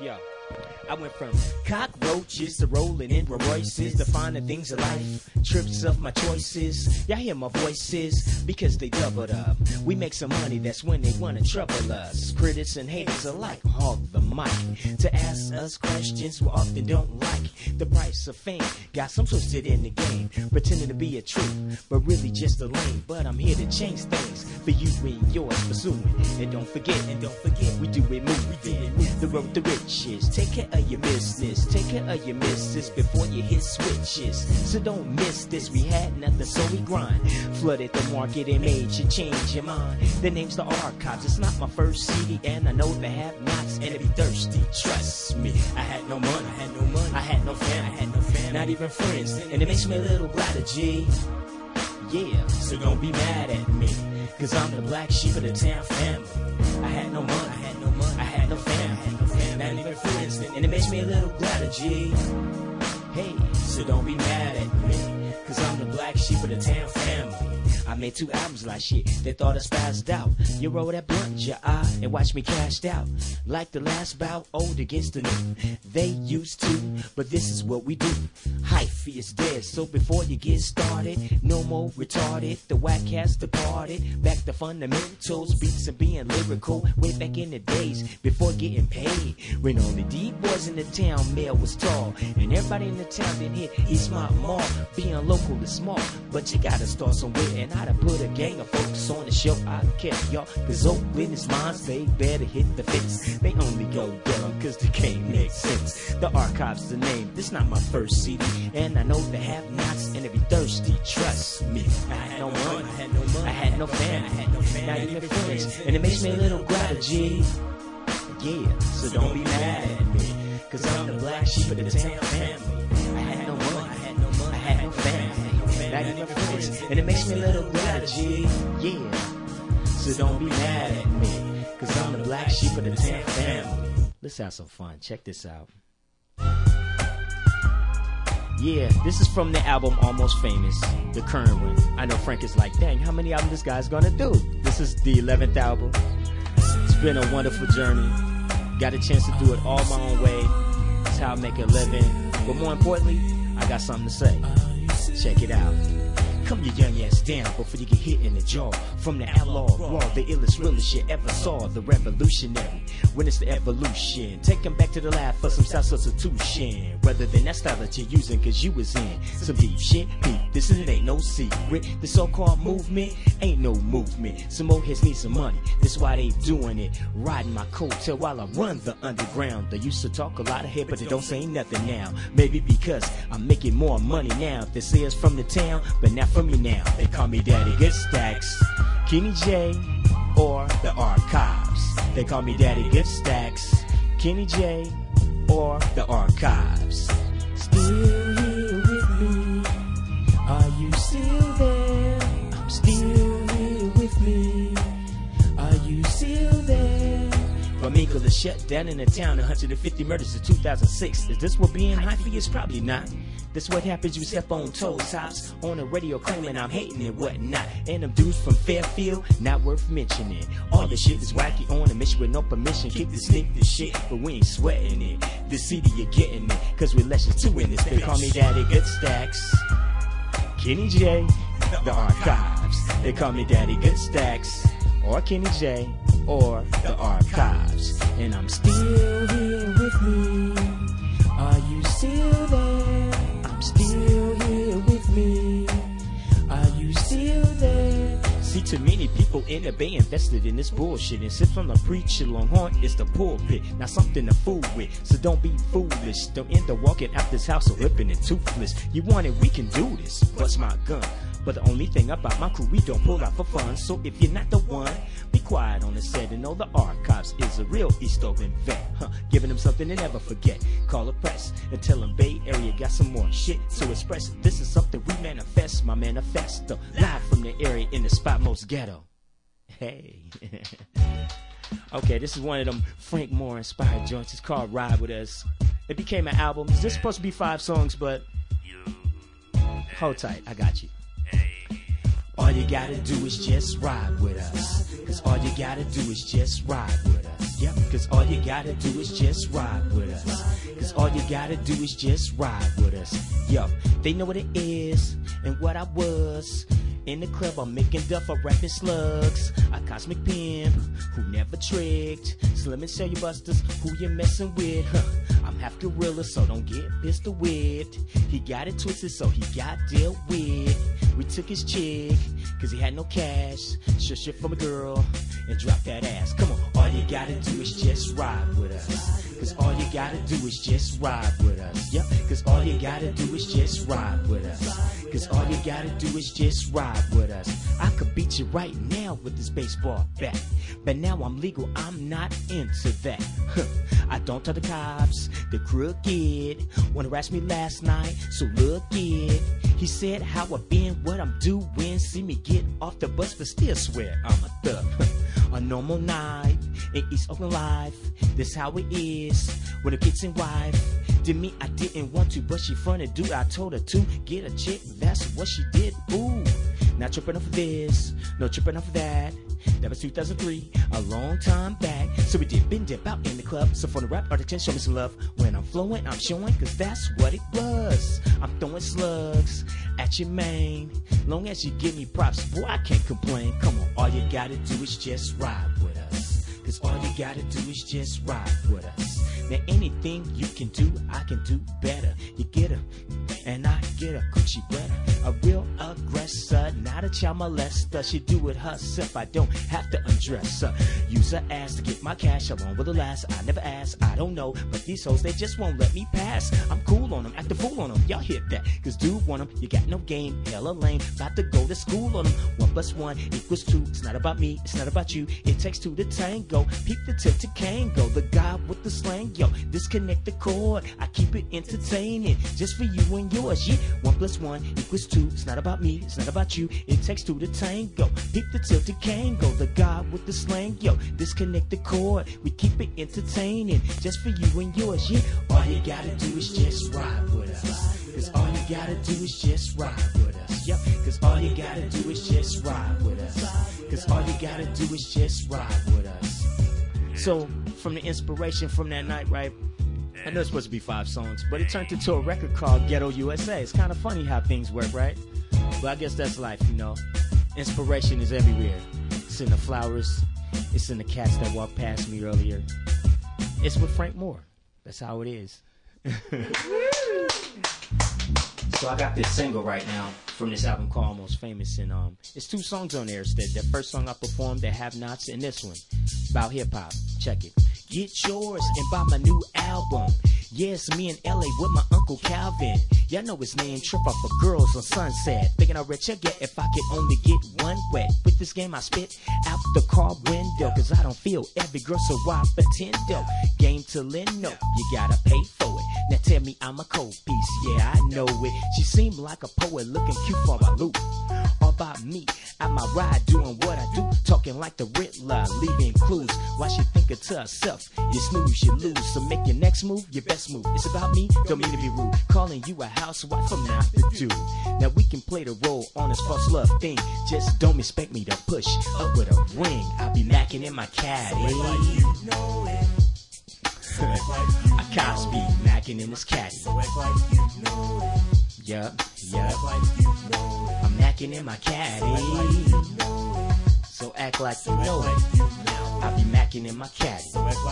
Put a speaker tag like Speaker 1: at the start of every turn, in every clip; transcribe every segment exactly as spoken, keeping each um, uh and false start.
Speaker 1: Yo, I went from cockroaches to rolling in Rolls Royces, to finding things of life, trips of my choices. Y'all hear my voices because they doubled up. We make some money, that's when they wanna trouble us. Critics and haters alike hog the mic to ask us questions we often don't like. The price of fame got some twisted in the game, pretending to be a truth, but really just a lame. But I'm here to change things for you and yours pursuing. And don't forget, and don't forget, we do it moving. The road to riches, take care of your business, take care of your missus before you hit switches. So don't miss this, we had nothing so we grind. Flooded the market and made you change your mind. The name's the Archives, it's not my first C D, and I know they have nots and they be thirsty. Trust me, I had no money, I had no money, I had no family, I had no family, not even friends, and it makes me a little glad, G. Yeah, so don't be mad at me, cause I'm the black sheep of the town family. I had no money, I had no money, I had no family, I had no family, not even friends, and it makes me a little glad, G. Hey, so don't be mad at me, cause I'm the black sheep of the town family. I made two albums like shit, they thought I spazzed out. You roll that blunt, your eye, and watch me cashed out. Like the last bout, old against the new. They used to, but this is what we do. Hyphy is dead, so before you get started, no more retarded. The whack has departed. Back to fundamentals, beats and being lyrical. Way back in the days, before getting paid. When only D boys in the town, mail was tall. And everybody in the town didn't hit East Mount Mall. Being local is small, but you gotta start somewhere. And I'd have put a gang of folks on the show. I care, y'all, cause open his minds, they better hit the fence. They only go dumb cause they can't make sense. The Archives the name, this not my first C D, and I know they have nots and they be thirsty. Trust me, I had no money, I had no money, I had no family, I had no family, not even friends, and it makes me a little glad, G. Yeah, so don't be mad at me, cause I'm the black sheep of the town family. I had no money, I had no money, I had no family, not even friends, and it makes me a little glad, G. Yeah, so don't be mad at me, cause I'm the black sheep of the town family. Let's have some fun. Check this out. Yeah, this is from the album Almost Famous, the current one. I know Frank is like, dang, how many albums this guy's gonna do? This is the eleventh album. It's been a wonderful journey. Got a chance to do it all my own way. That's how I make a living. But more importantly, I got something to say. Check it out. Come your young ass down before you get hit in the jaw. From the outlaw raw, the illest realest you ever saw. The revolutionary, when it's the evolution. Take them back to the lab for some self substitution, rather than that style that you're using cause you was in some deep shit. Peep, this is, it ain't no secret. The so-called movement ain't no movement. Some old heads need some money, that's why they doing it. Riding my coattail while I run the underground. They used to talk a lot of head, but they don't say nothing now. Maybe because I'm making more money now. They say it's from the town, but not from me now. They call me Daddy Good Stacks, Kenny J, or the Archives. They call me Daddy Good Stacks, Kenny J, or the Archives. Still here with me? Are you still there? I'm still here with me. Are you still there? Flamenco, the shutdown in the town, one hundred fifty murders in two thousand six. Is this what being hyphy is? Probably not. That's what happens, you step on toe tops on the radio claiming I'm hating and whatnot. And them dudes from Fairfield, not worth mentioning. All the shit is wacky on a mission with no permission. Kick this, sneak this shit, but we ain't sweating it. This C D you're getting it, cause we're less than two in this. They call me Daddy Good Stacks, Kenny J, the Archives. They call me Daddy Good Stacks, or Kenny J, or the Archives. And I'm still here with me. Are you still there? I'm still here with me. Are you still there? See, too many people in the bay invested in this bullshit. And sit from the preacher Longhorn, it's the pulpit. Not something to fool with, so don't be foolish. Don't end up walking out this house or ripping it toothless. You want it, we can do this. Bust my gun. But the only thing about my crew, we don't pull out for fun. So if you're not the one, be quiet on the set and know the Archives is a real East Oakland vet. Huh, giving them something they never forget. Call a press and tell them Bay Area got some more shit to express. This is something we manifest, my manifesto. Live from the area in the spot most ghetto. Hey. Okay, this is one of them Frank Moore inspired joints. It's called Ride With Us. It became an album. This is supposed to be five songs, but hold tight, I got you. All you gotta do is just ride with us. Cause all you gotta do is just ride with us. Yep, cause all you gotta do is just ride with us. Cause all you gotta do is just ride with us. Yo, they know what it is and what I was. In the club, I'm making duff, I'm rapping slugs. A cosmic pimp who never tricked. Slim and Cellular Busters, who you messing with? Huh. I'm half gorilla, so don't get pistol whipped. He got it twisted, so he got dealt with. We took his chick, cause he had no cash. Shush it from a girl and drop that ass. Come on, all you gotta do is just ride with us. Cause all you gotta do is just ride with us. Yep, cause all you gotta do is just ride with us. Cause all you gotta do is just ride with us. I could beat you right now with this baseball bat, but now I'm legal, I'm not into that. I don't tell the cops, the crooked wanna harass me last night, so look it. He said how I been, what I'm doing. See me get off the bus, but still swear I'm a thug. A normal night in East Oakland life, this how it is with a kids and wife. Did me, I didn't want to, but she fronted dude. I told her to get a chick, that's what she did. Ooh, not tripping off of this, no tripping off of that. That was two thousand three, a long time back. So we did been dip out in the club. So for the rap artist, show me some love. When I'm flowing, I'm showing, cause that's what it was. I'm throwing slugs at your main. Long as you give me props, boy, I can't complain. Come on, all you gotta do is just ride with us. Cause all you gotta do is just ride with us. Now anything you can do, I can do better. You get her, and I get a coochie better. A real aggressor, not a child molester. She do it herself, I don't have to undress her. Use her ass to get my cash along with the last. I never asked, I don't know, but these hoes, they just won't let me pass. I'm cool on them, act the fool on them, y'all hit that. Cause dude want them, you got no game, hella lame. About to go to school on them. One plus one equals two. It's not about me, it's not about you. It takes two to tango. Peep the tip to Kango, the guy with the slang. Yo, disconnect the cord, I keep it entertaining, just for you and yours. Yeah, one plus one equals two. It's not about me, it's not about you. It takes two to tango. Peep the tip to Kango, the guy with the slang. Yo, disconnect the cord, we keep it entertaining, just for you and yours. Yeah, all you gotta do is just ride with us. Cause all you gotta do is just ride with us. Yep, cause all you gotta do is just ride with us. Cause all you gotta do is just ride with us. So, from the inspiration from that night, right? I know it's supposed to be five songs, but it turned into a record called Ghetto U S A. It's kind of funny how things work, right? But I guess that's life, you know. Inspiration is everywhere. It's in the flowers. It's in the cats that walked past me earlier. It's with Frank Moore. That's how it is. So I got this single right now from this album called Almost Famous, and um, it's two songs on there. It's the, the first song I performed, the Have Nots, and this one about hip hop. Check it. Get yours and buy my new album. Yes, me in L A with my Uncle Calvin. Y'all know his name, trip off of girls on Sunset. Thinking I'll rich get if I could only get one wet. With this game I spit out the car window, cause I don't feel every girl, so why pretend though? Game to lend, no, you gotta pay for it. Now tell me I'm a cold piece, yeah I know it. She seemed like a poet, looking cute for my loop. All by me, at my ride, doing what I do, talking like the Riddler, leaving clues. Why she thinking to herself, you snooze, you lose. So make your next move, your best move. It's about me, don't mean to be rude. Calling you a housewife, I'm not the dude. Now we can play the role on this false love thing. Just don't expect me to push up with a ring. I'll be macking in my caddy. I Cosby macking in this caddy. Yup, yup. I'm macking in my caddy. So act like you know it. I'll be macking in my caddy.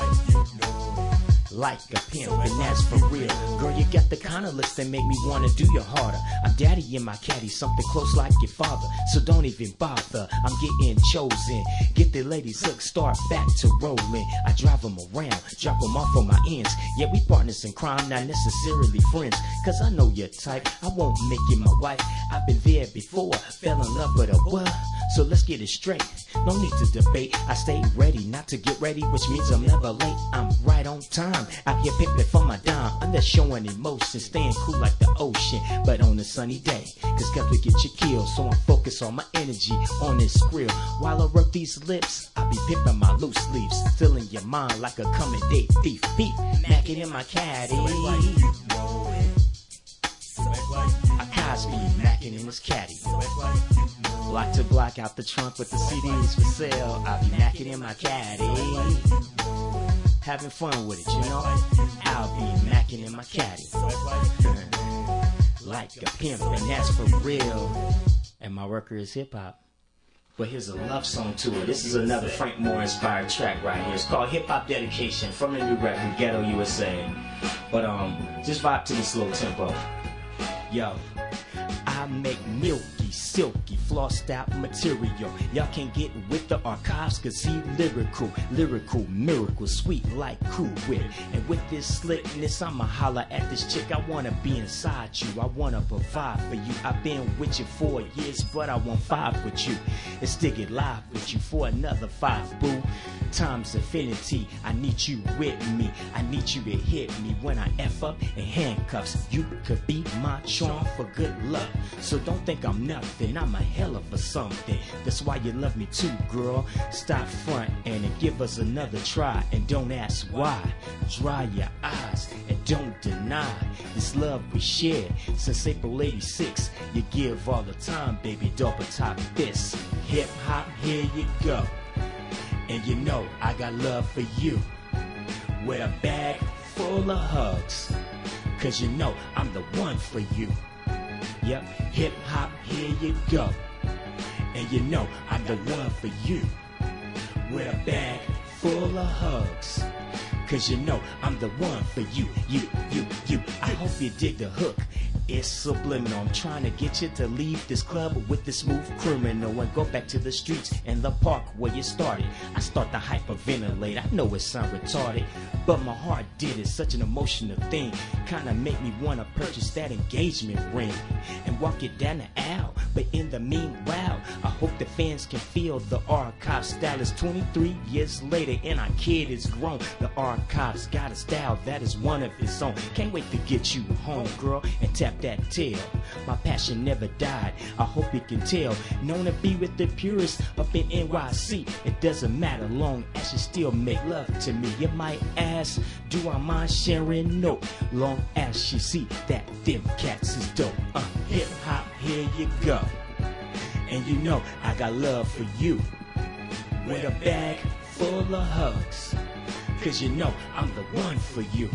Speaker 1: Like a pimp, and that's for real. Girl, you got the kind of looks that make me wanna do you harder. I'm daddy in my caddy, something close like your father. So don't even bother, I'm getting chosen. Get the ladies hooked, start back to rolling. I drive them around, drop them off on my ends. Yeah, we partners in crime, not necessarily friends. Cause I know your type, I won't make you my wife. I've been there before, fell in love with a what? So let's get it straight, no need to debate. I stay ready, not to get ready, which means I'm never late. I'm right on time, out here pimping for my dime. I'm just showing emotion, staying cool like the ocean, but on a sunny day, cause guts will get you killed. So I'm focused on my energy, on this grill. While I work these lips, I be pimping my loose leaves, filling your mind like a coming date thief. Thief, macking in my caddy. I I be macking in his caddy. Block to block out the trunk with the C Ds for sale. I be macking in my caddy. Having fun with it, you know. I'll be macking in my caddy. Like a pimp, and that's for real. And my worker is hip hop. But here's a love song to it. This is another Frank Moore inspired track right here. It's called Hip Hop Dedication from the new record Ghetto U S A. But um, just vibe to the slow tempo. Yo, I make milky, silky, flossed out material. Y'all can't get with the archives, cause see lyrical, lyrical, miracle, sweet like Cool Whip. And with this slickness, I'ma holler at this chick. I wanna be inside you, I wanna provide for you. I've been with you for years, but I want five with you. And stick it live with you for another five, boo. Times infinity, I need you with me. I need you to hit me when I F up in handcuffs. You could be my charm for good luck. So don't think I'm nothing, I'm a hell of a something. That's why you love me too, girl. Stop front and give us another try. And don't ask why. Dry your eyes and don't deny this love we shared since April eighty-six. You give all the time, baby, double top this. Hip hop, here you go. And you know I got love for you, with a bag full of hugs, cause you know I'm the one for you. Yep, hip hop, here you go. And you know I'm the one for you, with a bag full of hugs, cause you know I'm the one for you, you, you, you. I hope you dig the hook. It's subliminal. I'm trying to get you to leave this club with this smooth criminal and go back to the streets and the park where you started. I start to hyperventilate. I know it sound retarded, but my heart did it. Such an emotional thing. Kinda make me wanna purchase that engagement ring and walk it down the aisle. But in the meanwhile, I hope the fans can feel the archive style is twenty-three years later and our kid is grown. The archives got a style that is one of its own. Can't wait to get you home, girl, and tap that tail. My passion never died, I hope you can tell. Known to be with the purest up in N Y C. It doesn't matter long as you still make love to me. You might ask, do I mind sharing? No, long as you see that them cats is dope. Uh, hip hop, here you go. And you know I got love for you, with a bag full of hugs, cause you know I'm the one for you.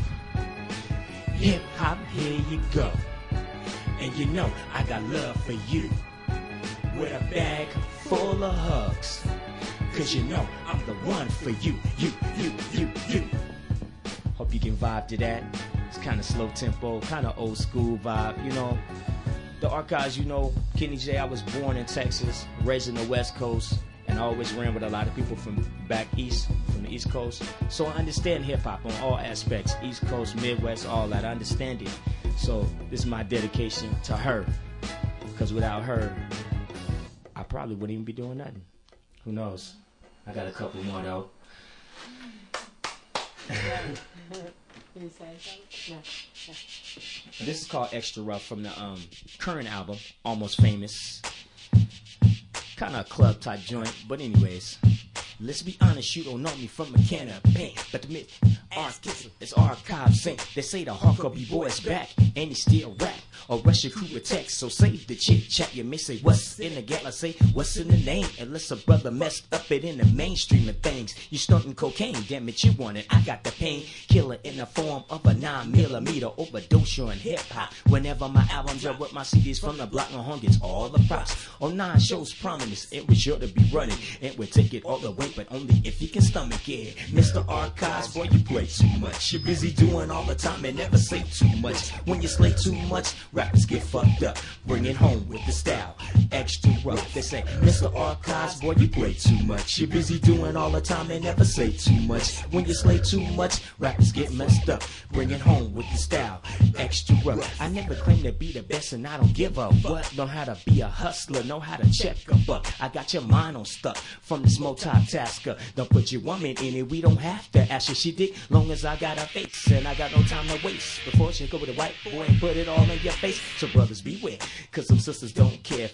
Speaker 1: Hip hop, here you go. And you know I got love for you, with a bag full of hugs, cause you know I'm the one for you, you, you, you, you. Hope you can vibe to that. It's kind of slow tempo, kind of old school vibe, you know. The archives, you know, Kenny J, I was born in Texas, raised in the West Coast, and I always ran with a lot of people from back east, from the East Coast. So I understand hip-hop on all aspects, East Coast, Midwest, all that. I understand it. So this is my dedication to her, because without her, I probably wouldn't even be doing nothing. Who knows? I got a couple more, though. This is called Extra Rough from the um, current album, Almost Famous. Kind of a club type joint, but anyways, let's be honest, you don't know me from a can of paint, but the myth, artist, it's archive sync. They say the hardcore b-boy is back, and he still rap, or rush your crew with text, so save the chit chat. You may say, what's in the gap? I say, what's in the name? Unless a brother messed up it in the mainstream of things. You snorting cocaine, damn it, you want it. I got the pain killer in the form of a nine millimeter overdose on hip hop. Whenever my albums drop with my C Ds from the block, my home gets all the props. On nine shows prominence, it was sure to be running. It would take it all the way, but only if you can stomach it. Mister Archives, boy, you play too much. You're busy doing all the time and never say too much. When you slay too much, rappers get fucked up. Bring it home with the style, extra rough. They say, Mister Archives, boy, you play too much. You're busy doing all the time and never say too much. When you slay too much, rappers get messed up. Bring it home with the style, extra rough. I never claim to be the best and I don't give a what. Know how to be a hustler, know how to check a buck. I got your mind on stuck from this multitasker. Don't put your woman in it, we don't have to ask her she dick. Long as I got a face and I got no time to waste before she go with a white boy and put it all in your face. So brothers beware, cause some sisters don't care if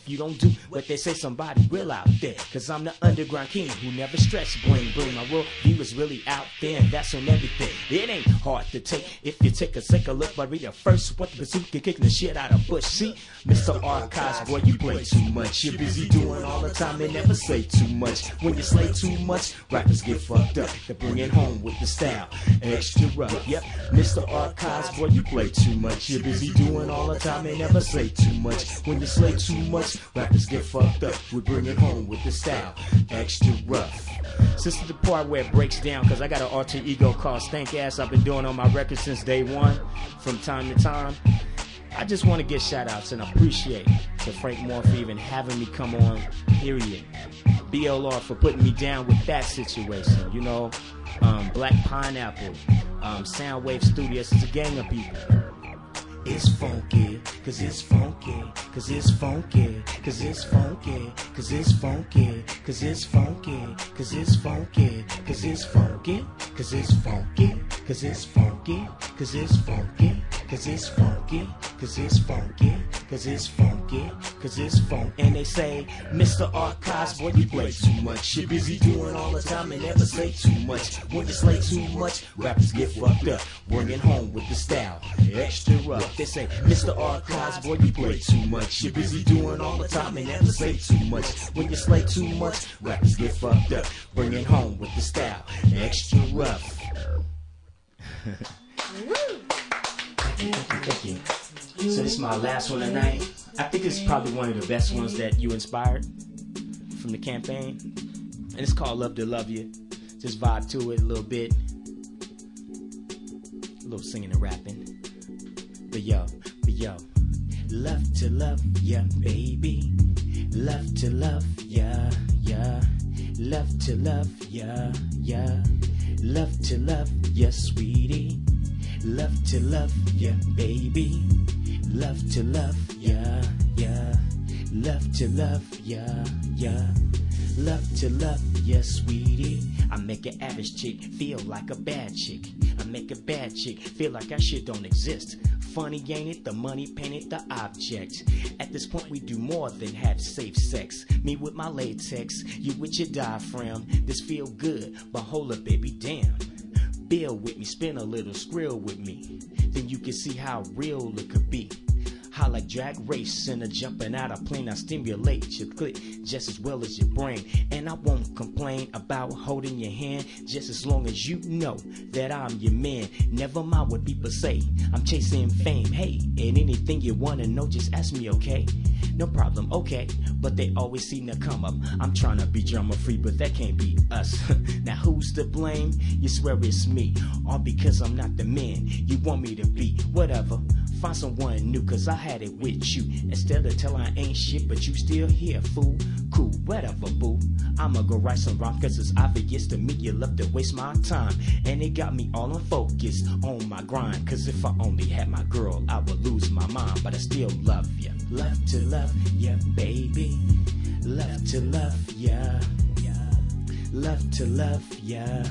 Speaker 1: you don't do what they say, somebody real out there. Cause I'm the underground king who never stress, bling bling. My world view is really out there, and that's on everything. It ain't hard to take if you take a second look, but read the first what the bazooka kicking the shit out of Bush. See, Mister Archives, boy, you play too much. You're busy doing all the time and never say too much. When you slay too much, rappers get fucked up. They bring it home with the style, extra rough. Yep, Mister Archives, boy, you play too much. You're busy doing all the time and never say too much. When you slay too much, rappers get fucked up. We bring it home with the style, extra rough. This is the part where it breaks down, cause I got an alter ego called Stank Ass. I've been doing on my record since day one, from time to time. I just want to give shout outs and appreciate to Frank Moore for even having me come on, period. B L R for putting me down with that situation, you know. Um, Black Pineapple, um, Soundwave Studios, it's a gang of people. It's funky, cause it's funky, cause it's funky, cause it's funky, cause it's funky, cause it's funky, cause it's funky, cause it's funky, cause it's funky, cause it's funky, cause it's funky, cause it's funky, cause it's funky, cause it's funky, cause it's funk. And they say, Mister Archives, boy, you play too much. You're busy doing all the time and never say too much. When you slay too much, rappers get fucked up. Bring it home with the style, extra rough. They say, Mister Archives, boy, you play too much. You're busy doing all the time and never say too much. When you slay too much, rappers get fucked up. Bring it home with the style, extra rough. Thank you, thank you. So this is my last one tonight. I think it's probably one of the best ones that you inspired from the campaign. And it's called Love to Love You. Just vibe to it a little bit. A little singing and rapping. But yo, but yo. Love to love ya, baby. Love to love ya, ya. Love to love ya, ya. Love to love ya, sweetie. Love to love ya, baby. Love to love ya, ya. Love to love ya, ya. Love to love ya, sweetie. I make an average chick feel like a bad chick. I make a bad chick feel like that shit don't exist. Funny, ain't it? The money painted the object. At this point, we do more than have safe sex. Me with my latex, you with your diaphragm. This feel good, but hold up, baby, damn. Build with me, spin a little, skrill with me. Then you can see how real it could be. How like drag race and a jumping out of plane, I stimulate your clit just as well as your brain. And I won't complain about holding your hand, just as long as you know that I'm your man. Never mind what people say, I'm chasing fame. Hey, and anything you wanna know, just ask me, okay? No problem, okay, but they always seem to come up. I'm trying to be drama free, but that can't be us. Now who's to blame? You swear it's me, all because I'm not the man you want me to be. Whatever, find someone new, cause I had it with you. Instead of telling I ain't shit, but you still here, fool. Cool, whatever, boo. I'ma go write some rhymes, cause it's obvious to me you love to waste my time. And it got me all unfocused on my grind. Cause if I only had my girl, I would lose my mind. But I still love ya. Love to love ya, baby. Love to love ya. Love to love ya.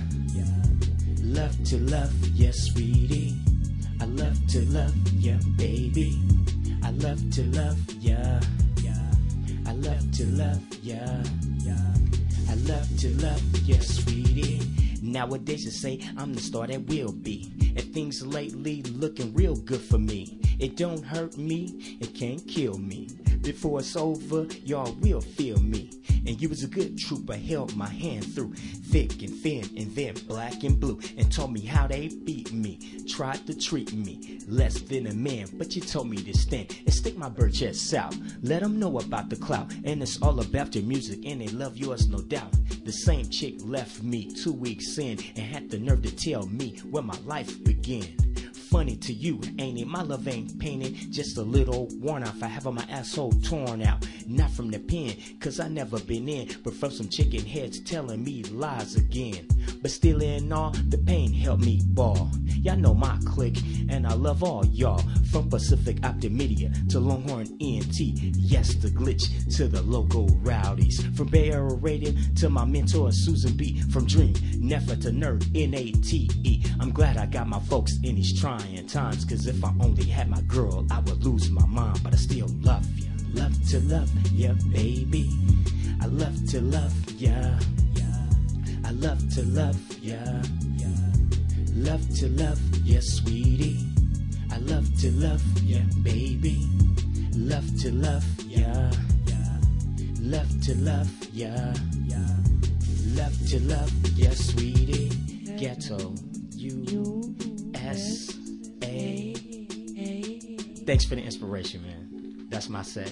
Speaker 1: Love to love ya, sweetie. I love to love ya, baby. I love to love ya. I love to love ya. I love to love ya, sweetie. Nowadays you say I'm the star that will be, and things lately looking real good for me. It don't hurt me, it can't kill me. Before it's over, y'all will feel me. And you was a good trooper, held my hand through thick and thin, and then black and blue, and told me how they beat me. Tried to treat me less than a man, but you told me to stand and stick my bird chest out. Let them know about the clout, and it's all about your music, and they love yours, no doubt. The same chick left me two weeks in, and had the nerve to tell me where my life began. Funny to you, ain't it? My love ain't painted, just a little worn off. I have on my asshole torn out, not from the pen, cause I never been in, but from some chicken heads telling me lies again. But still in all, the pain helped me ball. Y'all know my clique, and I love all y'all. From Pacific Optimedia to Longhorn E N T, yes, the glitch to the local rowdies. From Bay Area Radio to my mentor Susan B. From Dream, Nefa to Nerd, N A T E. I'm glad I got my folks in these trying times, cause if I only had my girl, I would lose my mind, but I still love you. love to love ya, baby. I love to love ya. I love to love ya. Love to love ya, sweetie. I love to love ya, baby. Love to love ya. Love to love ya. Love to love ya, sweetie. Ghetto, U S A. Thanks for the inspiration, man. That's my set.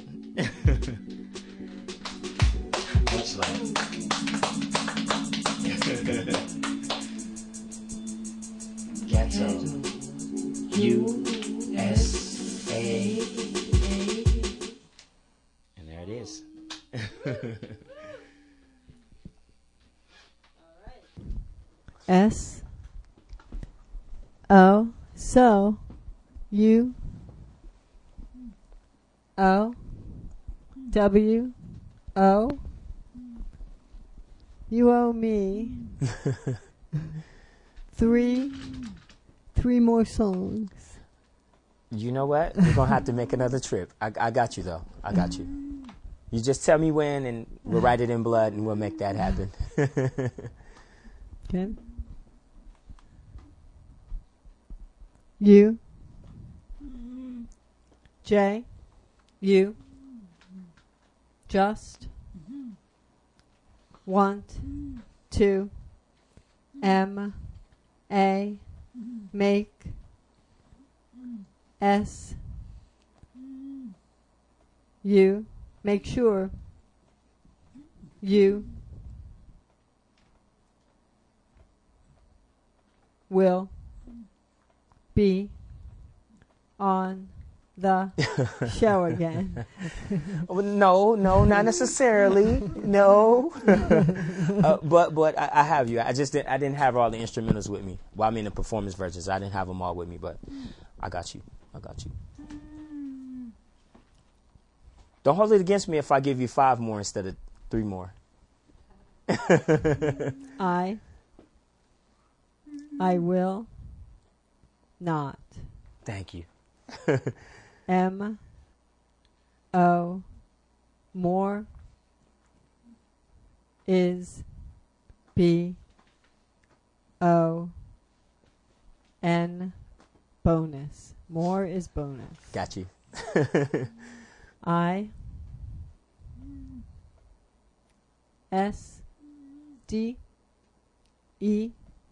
Speaker 1: Much love. Ghetto, U S A. And there it is.
Speaker 2: S O so U O W O you owe me three three more songs.
Speaker 1: You know what? We're gonna have to make another trip. I, I got you though. I got you. You just tell me when, and we'll write it in blood, and we'll make that happen.
Speaker 2: Okay. U J U just want to M A make S U make sure you will be on the show again.
Speaker 1: No, no, not necessarily. No, uh, but but I, I have you. I just didn't, I didn't have all the instrumentals with me. Well, I mean the performance versions. I didn't have them all with me, but I got you. I got you. Don't hold it against me if I give you five more instead of three more.
Speaker 2: I I will not.
Speaker 1: Thank you.
Speaker 2: M O more is B O N bonus. More is bonus.
Speaker 1: Got you.
Speaker 2: I S D E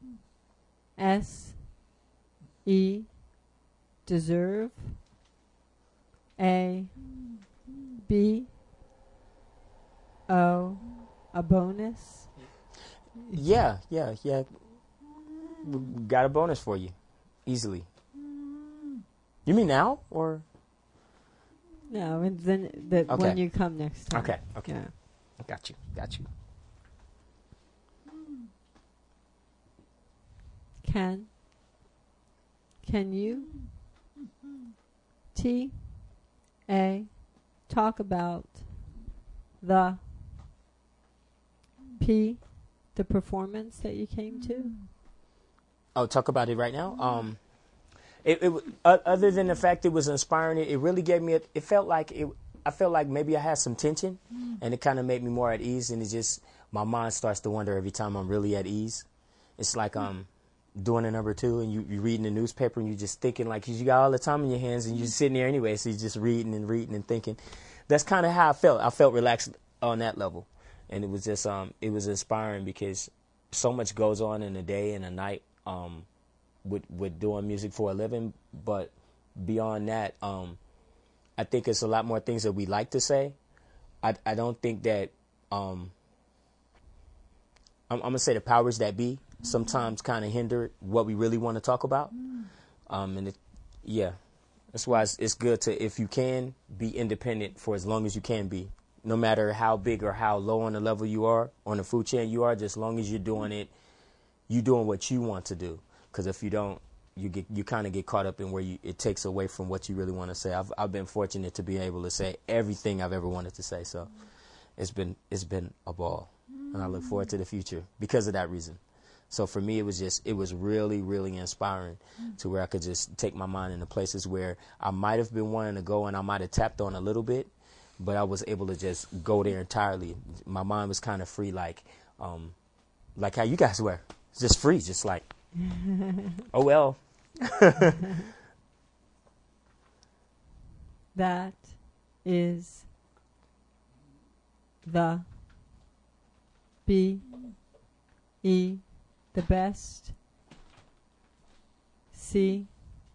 Speaker 2: S E deserve A B O a bonus.
Speaker 1: Yeah, yeah, yeah. We got a bonus for you, easily. You mean now or?
Speaker 2: No, and then the
Speaker 1: Okay.
Speaker 2: when you come next time.
Speaker 1: Okay, okay.
Speaker 2: Yeah.
Speaker 1: Got you, got you.
Speaker 2: Can Can you T A talk about the P the performance that you came to?
Speaker 1: Oh, talk about it right now. Um, it, it uh, other than the fact it was inspiring, it, it really gave me. A, it felt like it. I felt like maybe I had some tension, and it kind of made me more at ease. And it just my mind starts to wonder every time I'm really at ease. It's like um doing a number two, and you you reading the newspaper, and you just thinking like 'cause you got all the time in your hands, and you're just sitting there anyway, so you're just reading and reading and thinking. That's kind of how I felt. I felt relaxed on that level, and it was just um it was inspiring because so much goes on in a day and a night. Um, with with doing music for a living, but beyond that, um, I think it's a lot more things that we like to say. I I don't think that um, I'm, I'm gonna say the powers that be sometimes kind of hinder what we really want to talk about. Um, and it, yeah, that's why it's, it's good to, if you can, be independent for as long as you can be, no matter how big or how low on the level you are on the food chain you are. Just as long as you're doing it. You doing what you want to do, because if you don't, you get you kind of get caught up in where you it takes away from what you really want to say. I've I've been fortunate to be able to say everything I've ever wanted to say, so it's been it's been a ball, and I look forward to the future because of that reason. So for me, it was just it was really really inspiring to where I could just take my mind into places where I might have been wanting to go, and I might have tapped on a little bit, but I was able to just go there entirely. My mind was kind of free, like, um, like how you guys were, just free, just like, oh well.
Speaker 2: That is the B E, the best. C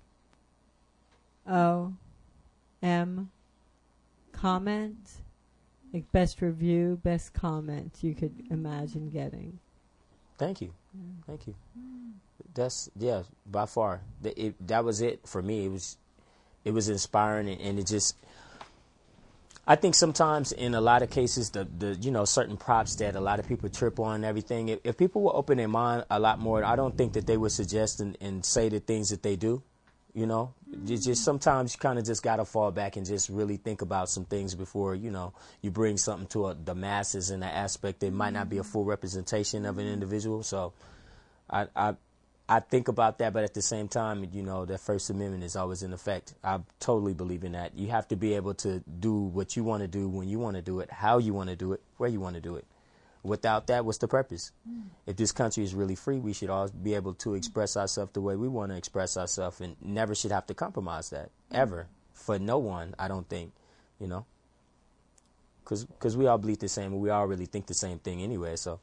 Speaker 2: O M, comment, like best review, best comment you could imagine getting.
Speaker 1: Thank you, yeah. Thank you. That's yeah, by far. That it, that was it for me. It was, it was inspiring, and, and it just. I think sometimes in a lot of cases, the, the you know certain props that a lot of people trip on and everything, if, if people will open their mind a lot more, I don't think that they would suggest and, and say the things that they do. You know, you just sometimes you kind of just got to fall back and just really think about some things before, you know, you bring something to a, the masses in an aspect that might not be a full representation of an individual. So I, I I think about that, but at the same time, you know, the First Amendment is always in effect. I totally believe in that. You have to be able to do what you want to do when you want to do it, how you want to do it, where you want to do it. Without that, what's the purpose? Mm. If this country is really free, we should all be able to express ourselves the way we want to express ourselves, and never should have to compromise that, ever, for no one, I don't think, you know. Because because we all believe the same, and we all really think the same thing anyway, so.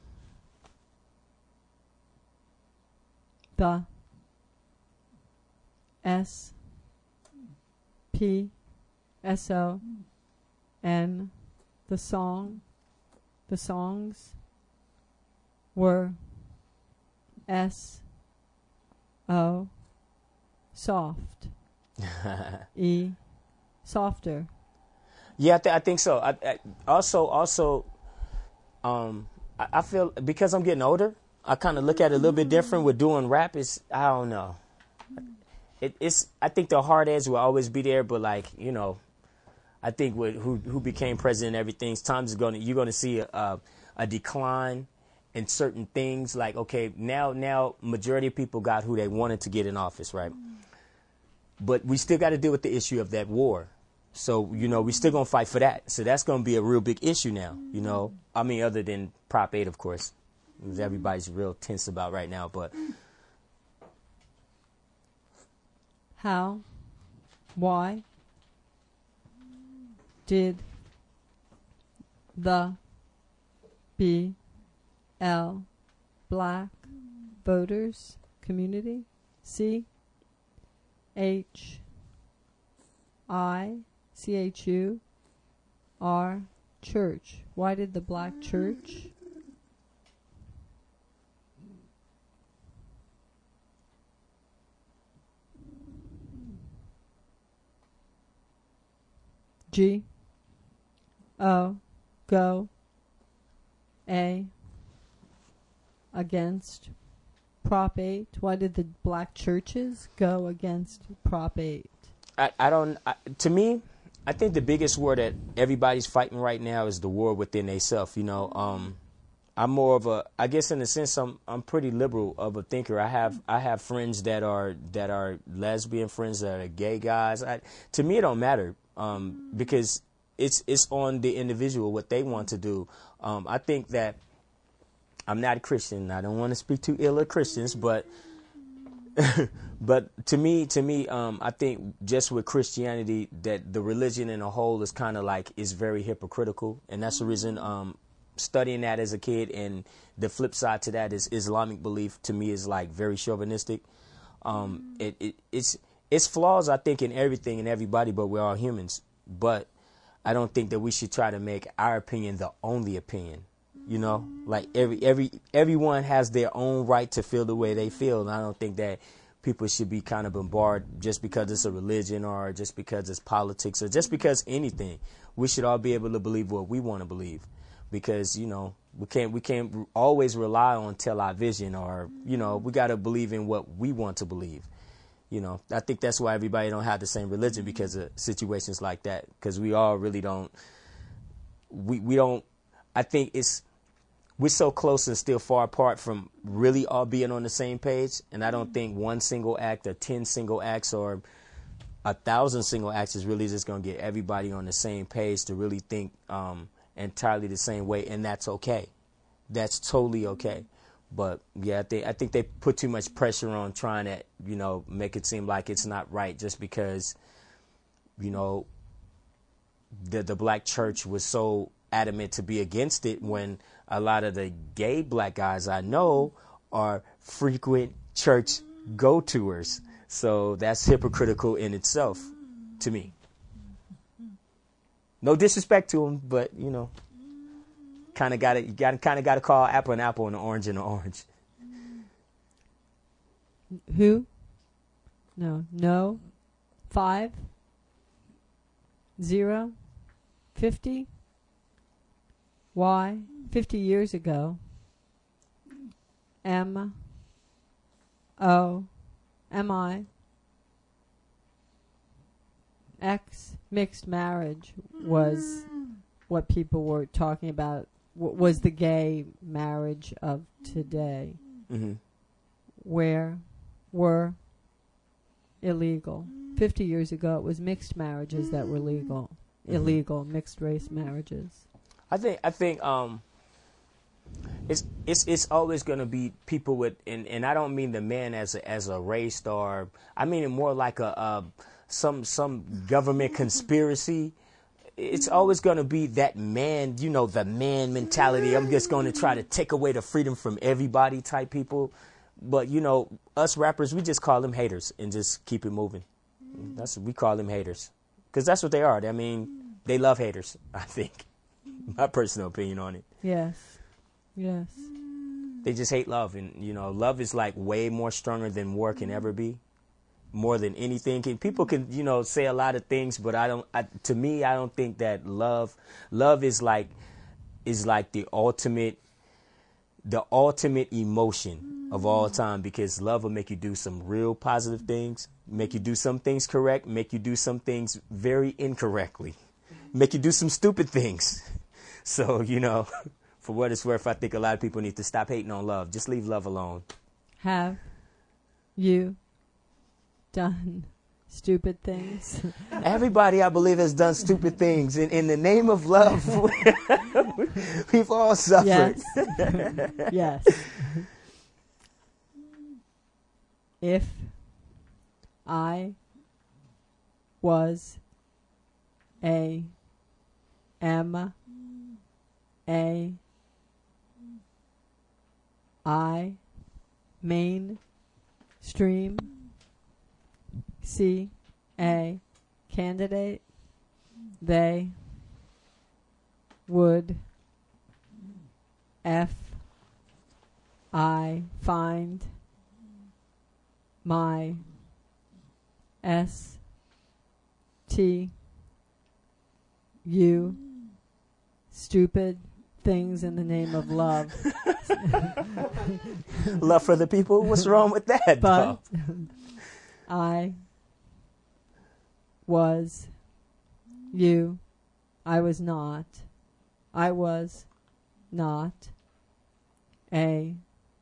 Speaker 2: The S P S O N, the song, the songs were S O, soft, E, softer.
Speaker 1: Yeah, I, th- I think so. I, I also, also, um, I, I feel because I'm getting older, I kind of look at it a little bit different with doing rap. It's, I don't know. It, it's, I think the hard edge will always be there, but like, you know, I think with who who became president and everything, times is going to, you're going to see a, a, a decline in certain things. Like, okay, now, now majority of people got who they wanted to get in office, right? But we still got to deal with the issue of that war. So, you know, we still going to fight for that. So that's going to be a real big issue now, you know. I mean, other than Prop eight, of course. Everybody's real tense about right now, but
Speaker 2: how, why did the B L Black voters community C H I C H U R church? Why did the Black church G O go A against Prop eight? Why did the Black churches go against Prop eight?
Speaker 1: I, I don't, I, to me, I think the biggest war that everybody's fighting right now is the war within themselves. You know, um, I'm more of a, I guess in a sense, I'm I'm pretty liberal of a thinker. I have I have friends that are that are lesbian, friends that are gay guys. I, to me, it don't matter. Um, because it's it's on the individual what they want to do. Um, I think that I'm not a Christian. I don't want to speak too ill of Christians, but but to me, to me, um, I think just with Christianity, that the religion in a whole is kind of like is very hypocritical, and that's the reason um, studying that as a kid. And the flip side to that is Islamic belief. To me, is like very chauvinistic. Um, it, it it's It's flaws, I think, in everything and everybody, but we're all humans. But I don't think that we should try to make our opinion the only opinion. You know, like every every everyone has their own right to feel the way they feel. And I don't think that people should be kind of bombarded just because it's a religion or just because it's politics or just because anything. We should all be able to believe what we want to believe, because, you know, we can't we can't always rely on television, or, you know, we got to believe in what we want to believe. You know, I think that's why everybody don't have the same religion, because of situations like that, because we all really don't. We we don't. I think it's we're so close and still far apart from really all being on the same page. And I don't think one single act or ten single acts or a thousand single acts is really just going to get everybody on the same page to really think um, entirely the same way, and that's okay. That's totally okay. But yeah, I think I think they put too much pressure on trying to, you know, make it seem like it's not right just because, you know, the the black church was so adamant to be against it when a lot of the gay black guys I know are frequent church go-toers. So that's hypocritical in itself to me. No disrespect to them, but, you know, kind of got to you got to kind of got to call apple an apple and an orange and an orange.
Speaker 2: Who? No. No. Five. Zero. Fifty. Why? Fifty years ago. M. O. M I. X. Mixed marriage was what people were talking about. W- was the gay marriage of today,
Speaker 1: Mm-hmm.
Speaker 2: where were illegal. Fifty years ago, it was mixed marriages that were legal,
Speaker 1: Mm-hmm.
Speaker 2: illegal mixed race marriages.
Speaker 1: I think I think um, it's it's it's always going to be people with, and, and I don't mean the man as a, as a race or I mean it more like a, a some some government conspiracy. It's always going to be that man, you know, the man mentality. I'm just going to try to take away the freedom from everybody type people. But, you know, us rappers, we just call them haters and just keep it moving. That's what we call them, haters, because that's what they are. I mean, they love haters, I think. My personal opinion on it.
Speaker 2: Yes. Yes.
Speaker 1: They just hate love. And, you know, love is like way more stronger than war can ever be. More than anything. Can, people can, you know, say a lot of things, but I don't, I, to me, I don't think that love, love is like, is like the ultimate, the ultimate emotion of all time, because love will make you do some real positive things, make you do some things correct, make you do some things very incorrectly, make you do some stupid things. So, you know, for what it's worth, I think a lot of people need to stop hating on love. Just leave love alone.
Speaker 2: Have you done stupid things?
Speaker 1: Everybody, I believe, has done stupid things. In, in the name of love, we've all suffered.
Speaker 2: Yes. Yes. If I was a am a I mainstream C A candidate, they would F I find my S T U stupid things in the name of love.
Speaker 1: Love for the people? What's wrong with that?
Speaker 2: But I was you. I was not. I was not a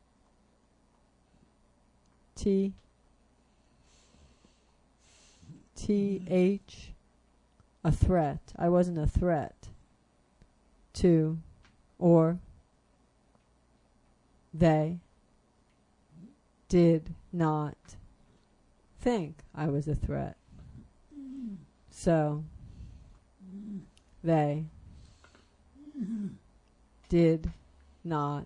Speaker 2: T T H a threat. I wasn't a threat to, or they did not think I was a threat. So they did not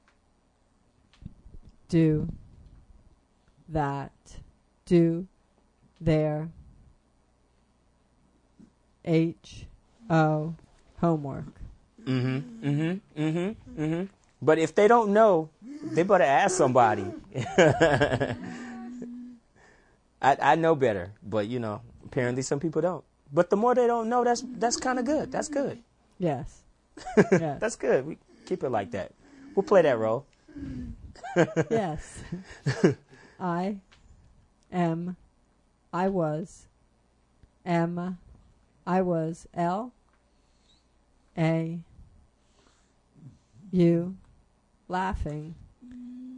Speaker 2: do that, do their H O homework.
Speaker 1: Mm-hmm, mm-hmm, mm-hmm, mm-hmm. But if they don't know, they better ask somebody. I, I know better, but, you know, apparently some people don't. But the more they don't know, that's that's kind of good. That's good.
Speaker 2: Yes. Yes.
Speaker 1: That's good. We keep it like that. We'll play that role.
Speaker 2: Yes. I am, I was, am, I was, L, A, U, laughing,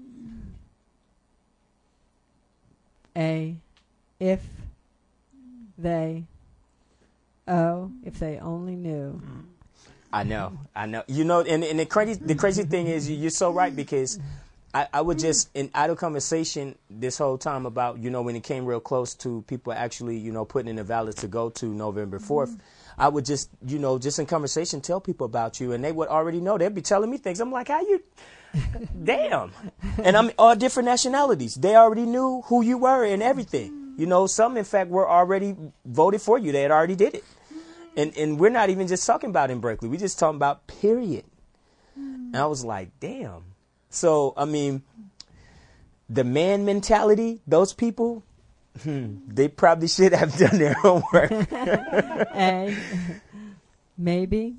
Speaker 2: A, if, they, oh, if they only knew.
Speaker 1: I know, I know. You know, and, and the crazy, the crazy thing is, you're so right, because I, I would just, in idle conversation this whole time about, you know, when it came real close to people actually, you know, putting in the ballot to go to November fourth, mm-hmm. I would just, you know, just in conversation tell people about you, and they would already know. They'd be telling me things. I'm like, how you, damn. And I'm all different nationalities. They already knew who you were and everything. You know, some, in fact, were already voted for you. They had already did it. And and we're not even just talking about in Berkeley. We're just talking about period. And I was like, damn. So, I mean, the man mentality, those people, hmm, they probably should have done their homework.
Speaker 2: A, maybe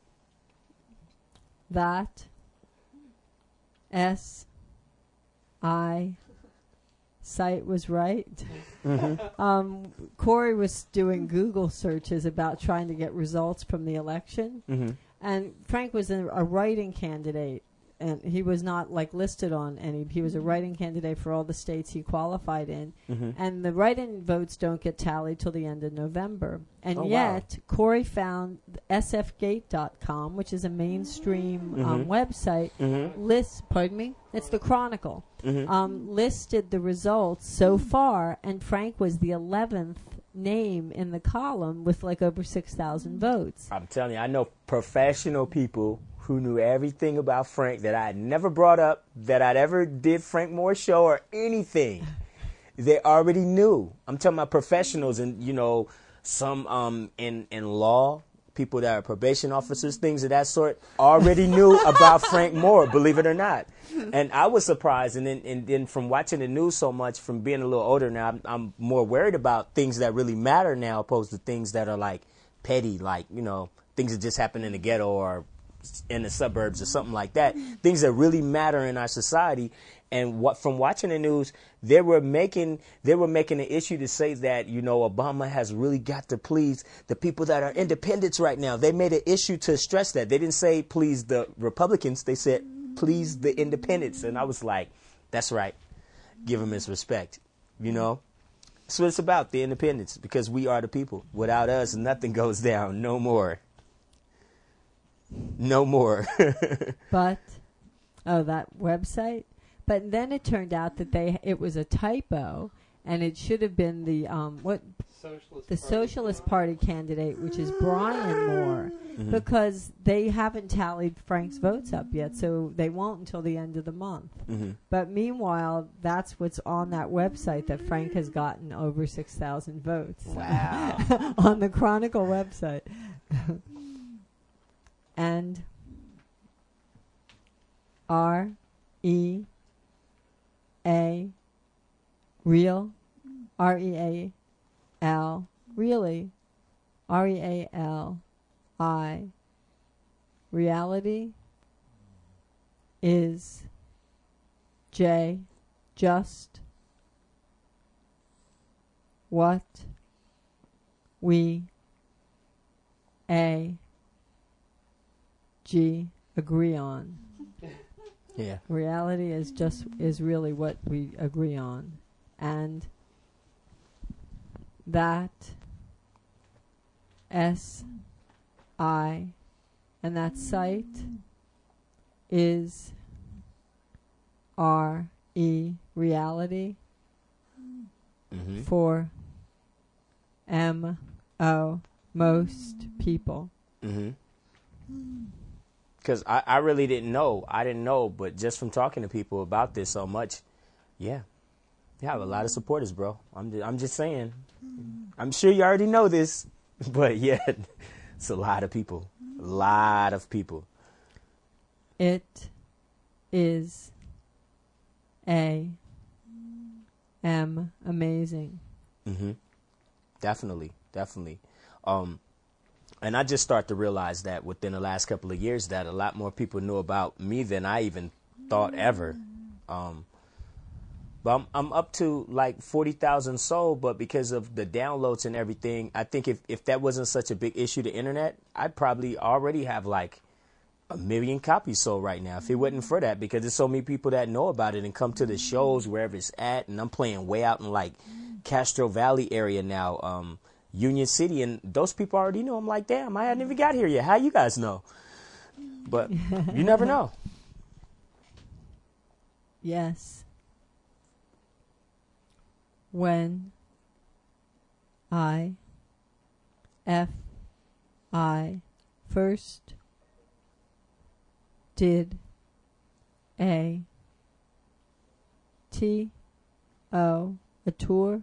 Speaker 2: that S I site was right. Mm-hmm. Um, Corey was doing Google searches about trying to get results from the election, mm-hmm. and Frank was a, a writing candidate, and he was not like listed on any. He was a writing candidate for all the states he qualified in, mm-hmm. and the write-in votes don't get tallied till the end of November. And oh, yet, wow. Corey found S F gate dot com, which is a mainstream mm-hmm. um, website, mm-hmm. lists. Pardon me. It's the Chronicle. Mm-hmm. Um, listed the results so far, and Frank was the eleventh name in the column with like over six thousand votes.
Speaker 1: I'm telling you, I know professional people who knew everything about Frank that I had never brought up, that I'd ever did Frank Moore show or anything. They already knew. I'm talking about professionals, and, you know, some um, in, in law, people that are probation officers, things of that sort, already knew about Frank Moore, believe it or not. And I was surprised. And then, and then from watching the news so much, from being a little older now, I'm, I'm more worried about things that really matter now, opposed to things that are like petty, like, you know, things that just happen in the ghetto or in the suburbs or something like that. Things that really matter in our society. And what from watching the news, they were making they were making an issue to say that, you know, Obama has really got to please the people that are independents right now. They made an issue to stress that. They didn't say please the Republicans. They said please the independents. And I was like, that's right. Give him his respect. You know, that's what it's about, the independents, because we are the people. Without us, nothing goes down. No more. No more.
Speaker 2: But, oh, that website? But then it turned out that they it was a typo, and it should have been the um what Socialist the Party Socialist Party candidate, which is Brian Moore, mm-hmm. because they haven't tallied Frank's votes up yet, so they won't until the end of the month. Mm-hmm. But meanwhile, that's what's on that website, that Frank has gotten over six thousand votes.
Speaker 1: Wow.
Speaker 2: On the Chronicle website. And R E A real R E A L really R E A L I reality is J just what we A G agree on.
Speaker 1: Yeah.
Speaker 2: Reality is just is really what we agree on, and that S I and that site is R E reality mm-hmm. for M O most people.
Speaker 1: Mm-hmm. Because I, I really didn't know. I didn't know, but just from talking to people about this so much, yeah, you have a lot of supporters, bro. I'm just, I'm just saying. I'm sure you already know this, but yeah, it's a lot of people. A lot of people.
Speaker 2: It is a am amazing.
Speaker 1: Mm-hmm. Definitely, definitely. Um, And I just start to realize that within the last couple of years that a lot more people knew about me than I even thought ever. Um, but I'm, I'm up to like forty thousand sold, but because of the downloads and everything, I think if, if that wasn't such a big issue to internet, I'd probably already have like a million copies sold right now if it wasn't for that, because there's so many people that know about it and come to the shows wherever it's at. And I'm playing way out in like Castro Valley area now. Um, Union City, and those people already know. I'm like, damn, I hadn't even got here yet. How you guys know? But you never know.
Speaker 2: Yes. When I, F, I, first did a T, O, a tour,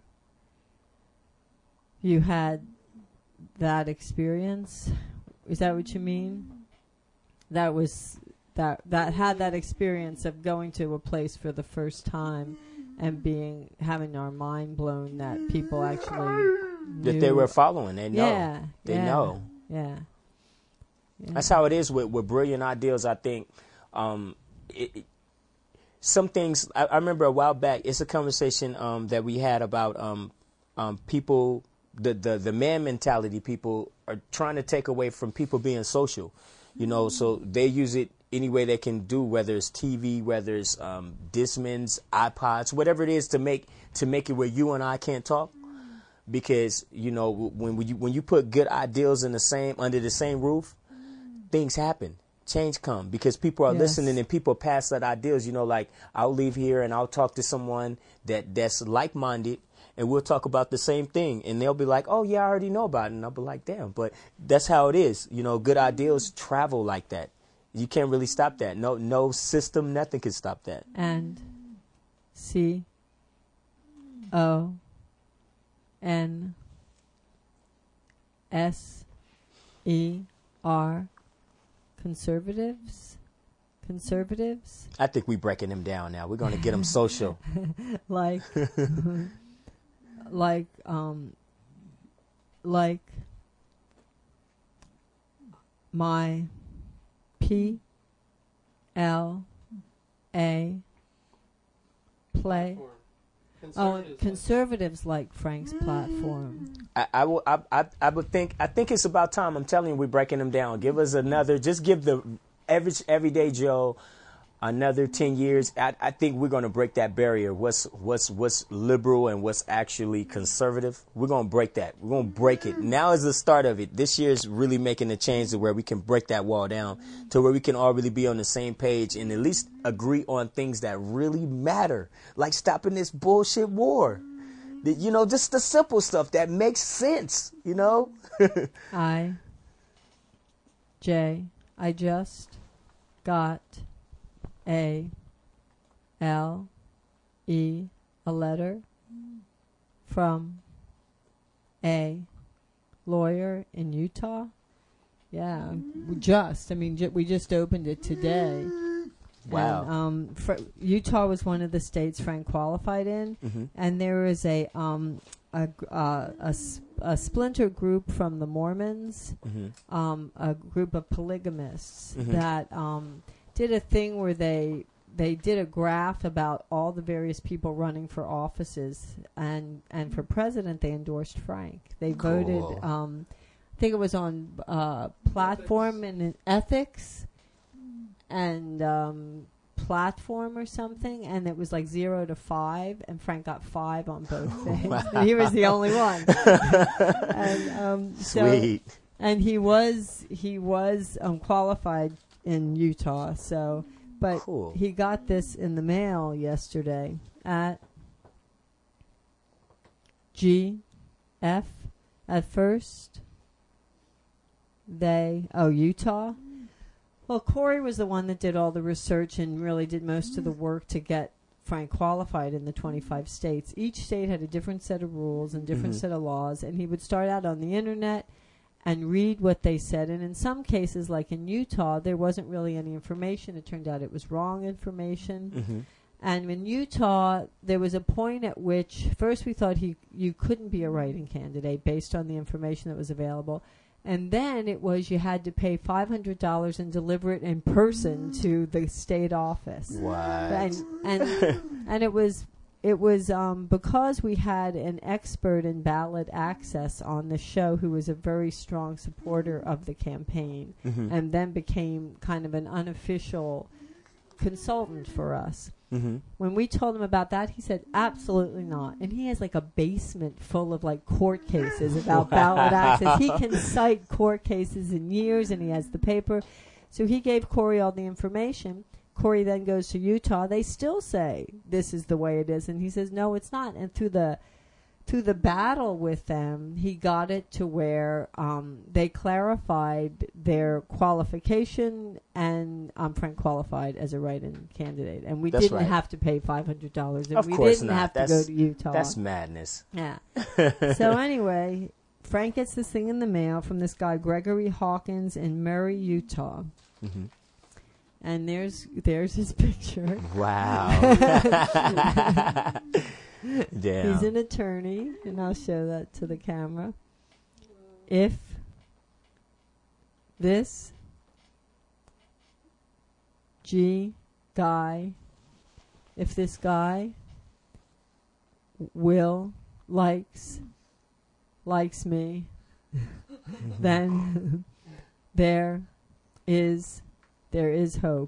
Speaker 2: you had that experience? Is that what you mean? That was that that had that experience of going to a place for the first time and being having our mind blown that people actually
Speaker 1: that
Speaker 2: knew.
Speaker 1: they were following. They know.
Speaker 2: Yeah,
Speaker 1: they
Speaker 2: yeah,
Speaker 1: know.
Speaker 2: Yeah. yeah.
Speaker 1: That's how it is with, with brilliant ideals. I think um, it, it, some things. I, I remember a while back. It's a conversation um, that we had about um, um, people. The, the the man mentality. People are trying to take away from people being social. You know, so they use it any way they can do, whether it's T V, whether it's um, Discmans, iPods, whatever it is to make to make it where you and I can't talk. Because, you know, when when you, when you put good ideals in the same under the same roof, things happen. Change come because people are
Speaker 2: yes.
Speaker 1: listening and people pass that ideals. You know, like I'll leave here and I'll talk to someone that that's like minded. And we'll talk about the same thing. And they'll be like, oh, yeah, I already know about it. And I'll be like, damn. But that's how it is. You know, good ideals travel like that. You can't really stop that. No no system, nothing can stop that.
Speaker 2: And C O N S E R conservatives? Conservatives?
Speaker 1: I think we're breaking them down now. We're going to get them social.
Speaker 2: like... Like, um, like my P L A play. Oh, conservatives like Frank's platform.
Speaker 1: I, I, will, I, I, I would think. I think it's about time. I'm telling you, we're breaking them down. Give us another. Just give the average everyday Joe another ten years. I, I think we're going to break that barrier. What's what's what's liberal and what's actually conservative? We're going to break that. We're going to break it. Now is the start of it. This year is really making a change to where we can break that wall down to where we can all really be on the same page and at least agree on things that really matter, like stopping this bullshit war. The, you know, just the simple stuff that makes sense, you know?
Speaker 2: I, J, I just got A L E a letter from a lawyer in Utah. Yeah, we just. I mean, ju- we just opened it today.
Speaker 1: Wow.
Speaker 2: And, um, fr- Utah was one of the states Frank qualified in,
Speaker 1: Mm-hmm.
Speaker 2: and there was a um a gr- uh, a, s- a splinter group from the Mormons,
Speaker 1: Mm-hmm.
Speaker 2: um, a group of polygamists
Speaker 1: Mhm.
Speaker 2: that um. did a thing where they they did a graph about all the various people running for offices, and and for president they endorsed Frank. They
Speaker 1: Cool.
Speaker 2: voted. Um, I think it was on uh, platform and in ethics, and um, platform or something, and it was like zero to five, and Frank got five on both things.
Speaker 1: Wow.
Speaker 2: He was the only one. and um,
Speaker 1: Sweet.
Speaker 2: So, and he was he was um, qualified in Utah, so but
Speaker 1: Cool.
Speaker 2: he got this in the mail yesterday at G F at first. They oh Utah. Well, Corey was the one that did all the research and really did most of the work to get Frank qualified in the twenty-five states. Each state had a different set of rules and different
Speaker 1: Mhm.
Speaker 2: set of laws, and he would start out on the internet and read what they said. And in some cases, like in Utah, there wasn't really any information. It turned out it was wrong information.
Speaker 1: Mm-hmm.
Speaker 2: And in Utah, there was a point at which first we thought he you couldn't be a write-in candidate based on the information that was available. And then it was you had to pay five hundred dollars and deliver it in person to the state office.
Speaker 1: What?
Speaker 2: And and and it was it was um, because we had an expert in ballot access on the show who was a very strong supporter of the campaign,
Speaker 1: Mhm.
Speaker 2: and then became kind of an unofficial consultant for us.
Speaker 1: Mm-hmm.
Speaker 2: When we told him about that, he said, absolutely not. And he has like a basement full of like court cases about ballot access. He can cite court cases in years, and he has the paper. So he gave Corey all the information. Corey then goes to Utah. They still say this is the way it is. And he says, no, it's not. And through the through the battle with them, he got it to where um, they clarified their qualification, and I'm Frank qualified as a write-in candidate. And we
Speaker 1: That's
Speaker 2: didn't
Speaker 1: right.
Speaker 2: have to pay five hundred dollars. And
Speaker 1: Of
Speaker 2: we
Speaker 1: course
Speaker 2: didn't
Speaker 1: not.
Speaker 2: have
Speaker 1: That's,
Speaker 2: to go to Utah.
Speaker 1: That's madness.
Speaker 2: Yeah. So anyway, Frank gets this thing in the mail from this guy, Gregory Hawkins, in Murray, Utah.
Speaker 1: Mm-hmm.
Speaker 2: And there's there's his picture.
Speaker 1: Wow. Damn.
Speaker 2: He's an attorney, and I'll show that to the camera. If this G guy, if this guy will likes likes me, then there is there is hope.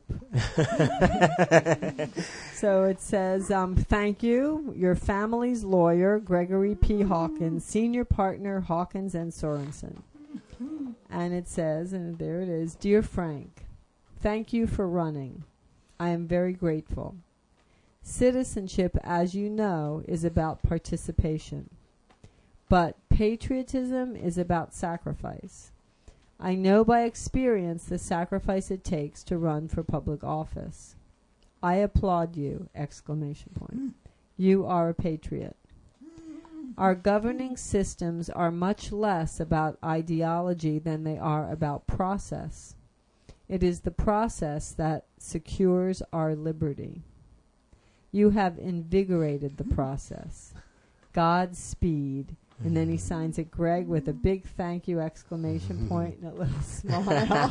Speaker 2: So it says, um, thank you, your family's lawyer, Gregory P. Hawkins, senior partner, Hawkins and Sorensen. And it says, and there it is, Dear Frank, thank you for running. I am very grateful. Citizenship, as you know, is about participation. But patriotism is about sacrifice. I know by experience the sacrifice it takes to run for public office. I applaud you! Exclamation point. You are a patriot. Our governing systems are much less about ideology than they are about process. It is the process that secures our liberty. You have invigorated the process. Godspeed. And then he signs it, Greg, with a big thank you exclamation point and a little smile.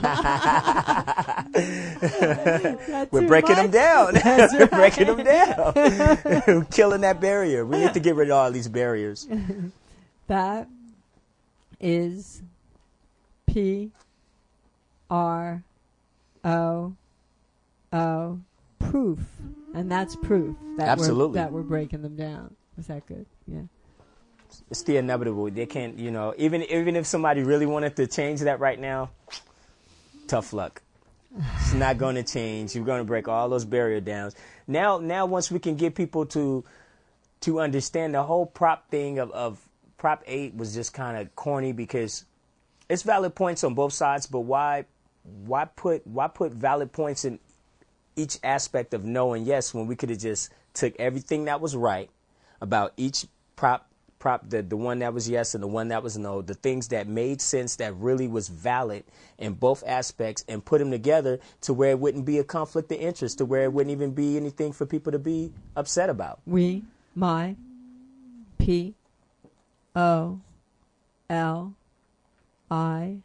Speaker 1: We're breaking them down.
Speaker 2: That's
Speaker 1: We're
Speaker 2: right.
Speaker 1: breaking them down. We're killing that barrier. We need to get rid of all these barriers.
Speaker 2: That is P R O O proof. And that's proof that
Speaker 1: Absolutely.
Speaker 2: we're, that we're breaking them down. Is that good? Yeah.
Speaker 1: It's the inevitable. They can't, you know, even even if somebody really wanted to change that right now, tough luck. It's not going to change. You're going to break all those barrier downs. Now, now once we can get people to to understand the whole prop thing of, of Prop eight was just kind of corny because it's valid points on both sides, but why why put why put valid points in each aspect of no and yes when we could have just took everything that was right about each prop prop the the one that was yes and the one that was no, the things that made sense that really was valid in both aspects, and put them together to where it wouldn't be a conflict of interest, to where it wouldn't even be anything for people to be upset about.
Speaker 2: We, my, P, O, L, I,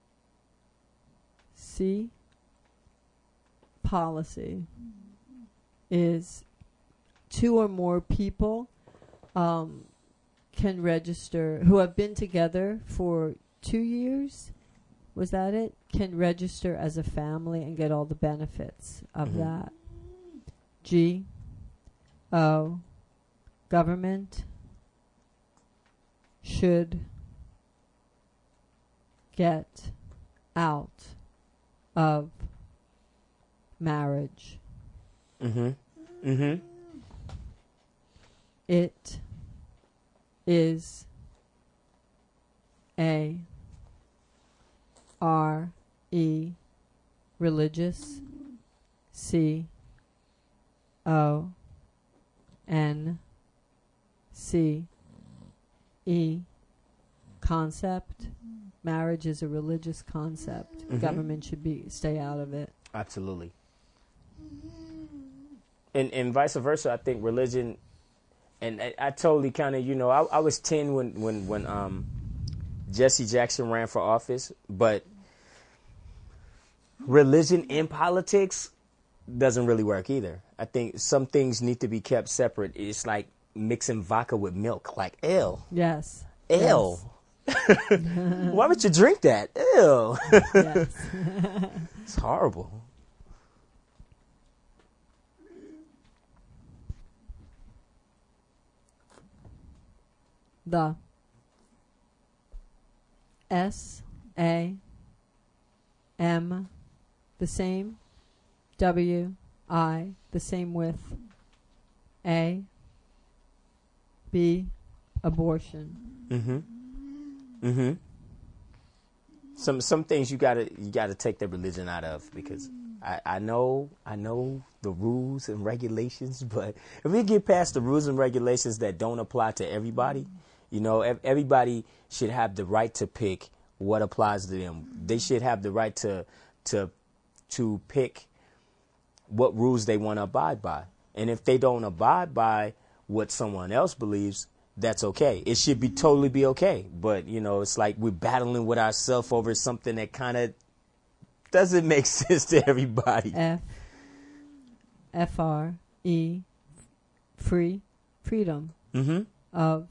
Speaker 2: C, policy is two or more people um, can register, who have been together for two years, was that it? Can register as a family and get all the benefits of
Speaker 1: Mm-hmm.
Speaker 2: that. G, O, government should get out of marriage.
Speaker 1: Mm-hmm. Mm-hmm.
Speaker 2: It is a R E religious C O N C E concept. Marriage is a religious concept.
Speaker 1: Mhm.
Speaker 2: Government should be stay out of it.
Speaker 1: Absolutely. And and vice versa, I think religion, and I, I totally kind of, you know, I, I was ten when, when, when um, Jesse Jackson ran for office, but religion in politics doesn't really work either. I think some things need to be kept separate. It's like mixing vodka with milk, like, ew.
Speaker 2: Yes.
Speaker 1: Ew. Why would you drink that? Ew.
Speaker 2: Yes.
Speaker 1: It's horrible.
Speaker 2: the S A M the same, W I the same with, A B abortion.
Speaker 1: Mm-hmm. Mm-hmm. Some some things you gotta you gotta take the religion out of, because I, I know I know the rules and regulations, but if we get past the rules and regulations that don't apply to everybody, you know, ev- everybody should have the right to pick what applies to them. They should have the right to to to pick what rules they want to abide by. And if they don't abide by what someone else believes, that's okay. It should be totally be okay. But, you know, it's like we're battling with ourselves over something that kind of doesn't make sense to everybody.
Speaker 2: F F R E free freedom
Speaker 1: Mm-hmm.
Speaker 2: of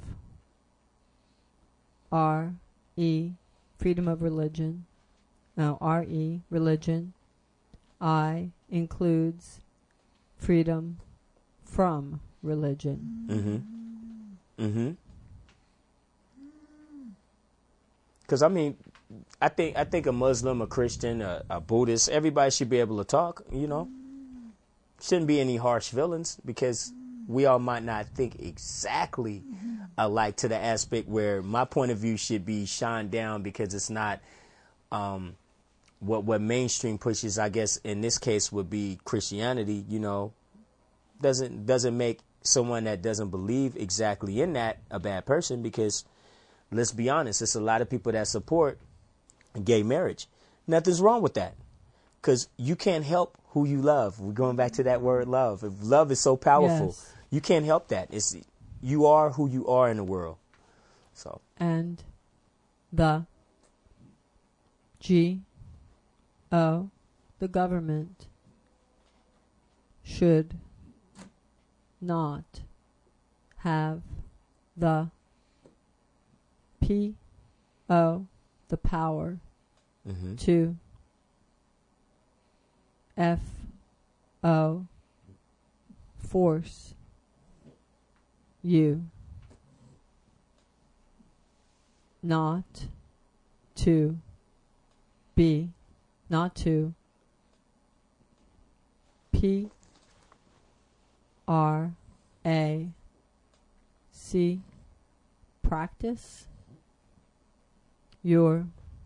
Speaker 2: R E freedom of religion. No, R E religion. I includes freedom from religion.
Speaker 1: Mm-hmm. Mm-hmm. Because I mean, I think I think a Muslim, a Christian, a, a Buddhist, everybody should be able to talk. You know, shouldn't be any harsh feelings, because we all might not think exactly alike, to the aspect where my point of view should be shined down because it's not um, what what mainstream pushes. I guess in this case would be Christianity. You know, doesn't doesn't make someone that doesn't believe exactly in that a bad person, because let's be honest, it's a lot of people that support gay marriage. Nothing's wrong with that, because you can't help who you love. We're going back to that word love. If love is so powerful,
Speaker 2: Yes.
Speaker 1: you can't help that. It's you are who you are in the world. So
Speaker 2: And the G O the government should not have the P O the power
Speaker 1: mm-hmm.
Speaker 2: to F O force you not to be not to P R A C practice your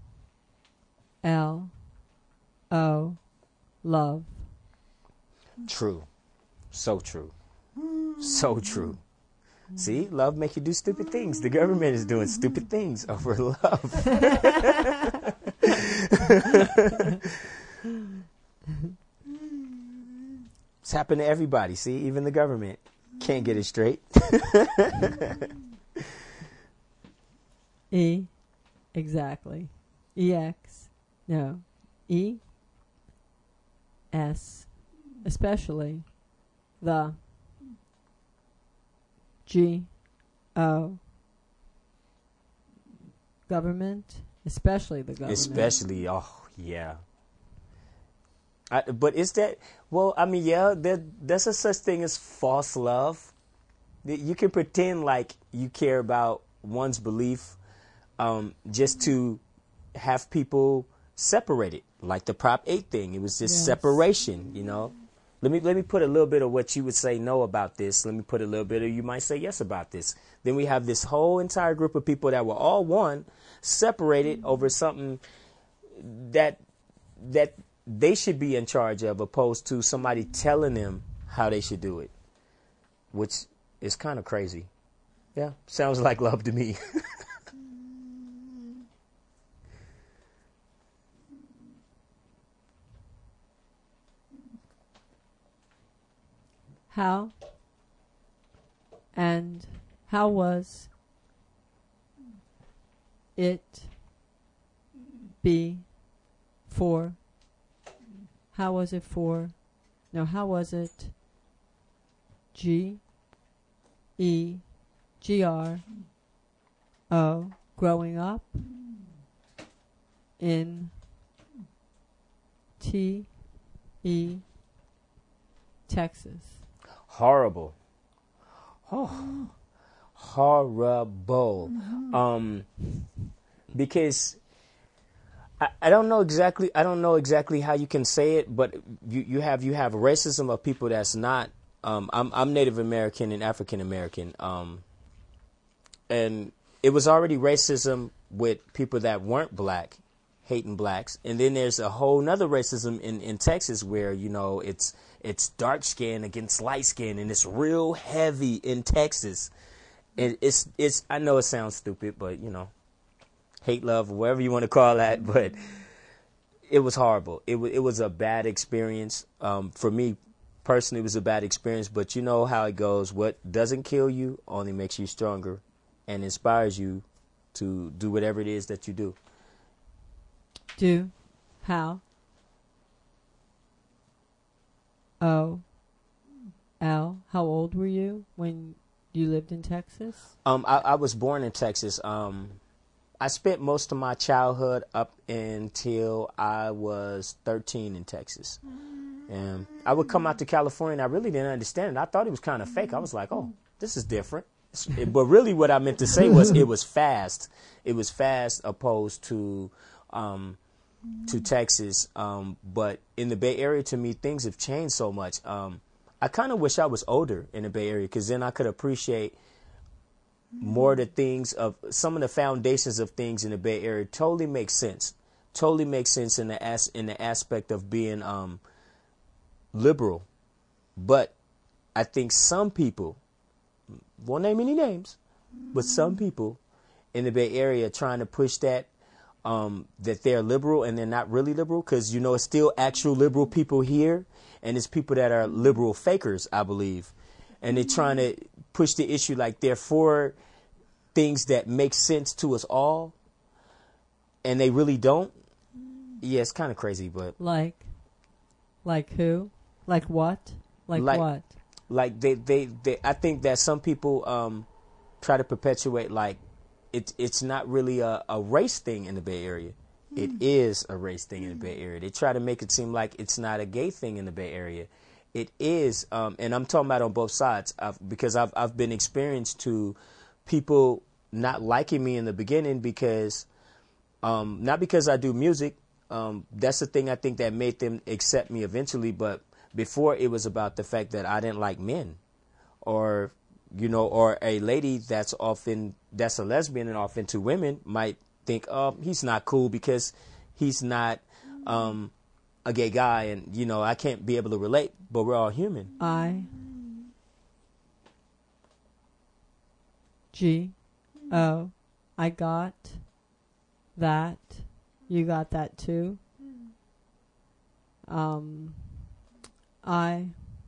Speaker 2: L O love.
Speaker 1: True. So true. So true. See, love make you do stupid things. The government is doing stupid things over love. It's happened to everybody. See, even the government can't get it straight.
Speaker 2: E exactly. E X no. E S especially the G O government, especially the government.
Speaker 1: Especially, oh yeah. I, but is that, well, I mean, yeah, there, there's a such thing as false love. You can pretend like you care about one's belief um, just to have people separated, like the Prop eight thing. It was just
Speaker 2: Yes.
Speaker 1: separation, you know. Let me let me put a little bit of what you would say no about this. Let me put a little bit of you might say yes about this. Then we have this whole entire group of people that were all one, separated over something that that they should be in charge of, opposed to somebody telling them how they should do it, which is kind of crazy. Yeah, sounds like love to me.
Speaker 2: How and how was it be for? How was it for? No, how was it? G E G R O growing up in T E Texas.
Speaker 1: Horrible. Oh, horrible. Mm-hmm. Um, because I, I don't know exactly. I don't know exactly how you can say it, but you, you have you have racism of people that's not. Um, I'm I'm Native American and African American, um, and it was already racism with people that weren't black, hating blacks, and then there's a whole nother racism in, in Texas where you know it's it's dark skin against light skin, and it's real heavy in Texas. And it's it's I know it sounds stupid, but you know, hate, love, whatever you want to call that, but it was horrible. It was it was a bad experience um, for me. Personally, it was a bad experience, but you know how it goes. What doesn't kill you only makes you stronger and inspires you to do whatever it is that you do.
Speaker 2: Do? How? O. L. How old were you when you lived in Texas?
Speaker 1: Um, I, I was born in Texas. Um, I spent most of my childhood up until I was thirteen in Texas. And I would come out to California, and I really didn't understand it. I thought it was kind of fake. I was like, oh, this is different. But really what I meant to say was it was fast. It was fast opposed to um, to Texas. Um, but in the Bay Area, to me, things have changed so much. Um, I kind of wish I was older in the Bay Area because then I could appreciate more of the things of some of the foundations of things in the Bay Area. Totally makes sense. Totally makes sense in the as, in the aspect of being um, liberal. But I think some people, won't name any names, but some people in the Bay Area trying to push that, um, that they're liberal and they're not really liberal, because, you know, it's still actual liberal people here, and it's people that are liberal fakers, I believe. And they're trying to push the issue like they're for things that make sense to us all, and they really don't. Yeah, it's kind of crazy, but...
Speaker 2: Like? Like who? Like what? Like, like what?
Speaker 1: Like they, they, they, I think that some people um, try to perpetuate like it's it's not really a, a race thing in the Bay Area. Mm. It is a race thing in the Bay Area. They try to make it seem like it's not a gay thing in the Bay Area. It is, um, and I'm talking about on both sides I've, because I've I've been experienced to people not liking me in the beginning because um, not because I do music. Um, that's the thing I think that made them accept me eventually, but before it was about the fact that I didn't like men, or, you know, or a lady that's often, that's a lesbian and often to women might think, oh, he's not cool because he's not um, a gay guy and, you know, I can't be able to relate, but we're all human.
Speaker 2: I. G. O. I got that. You got that too. Um... I,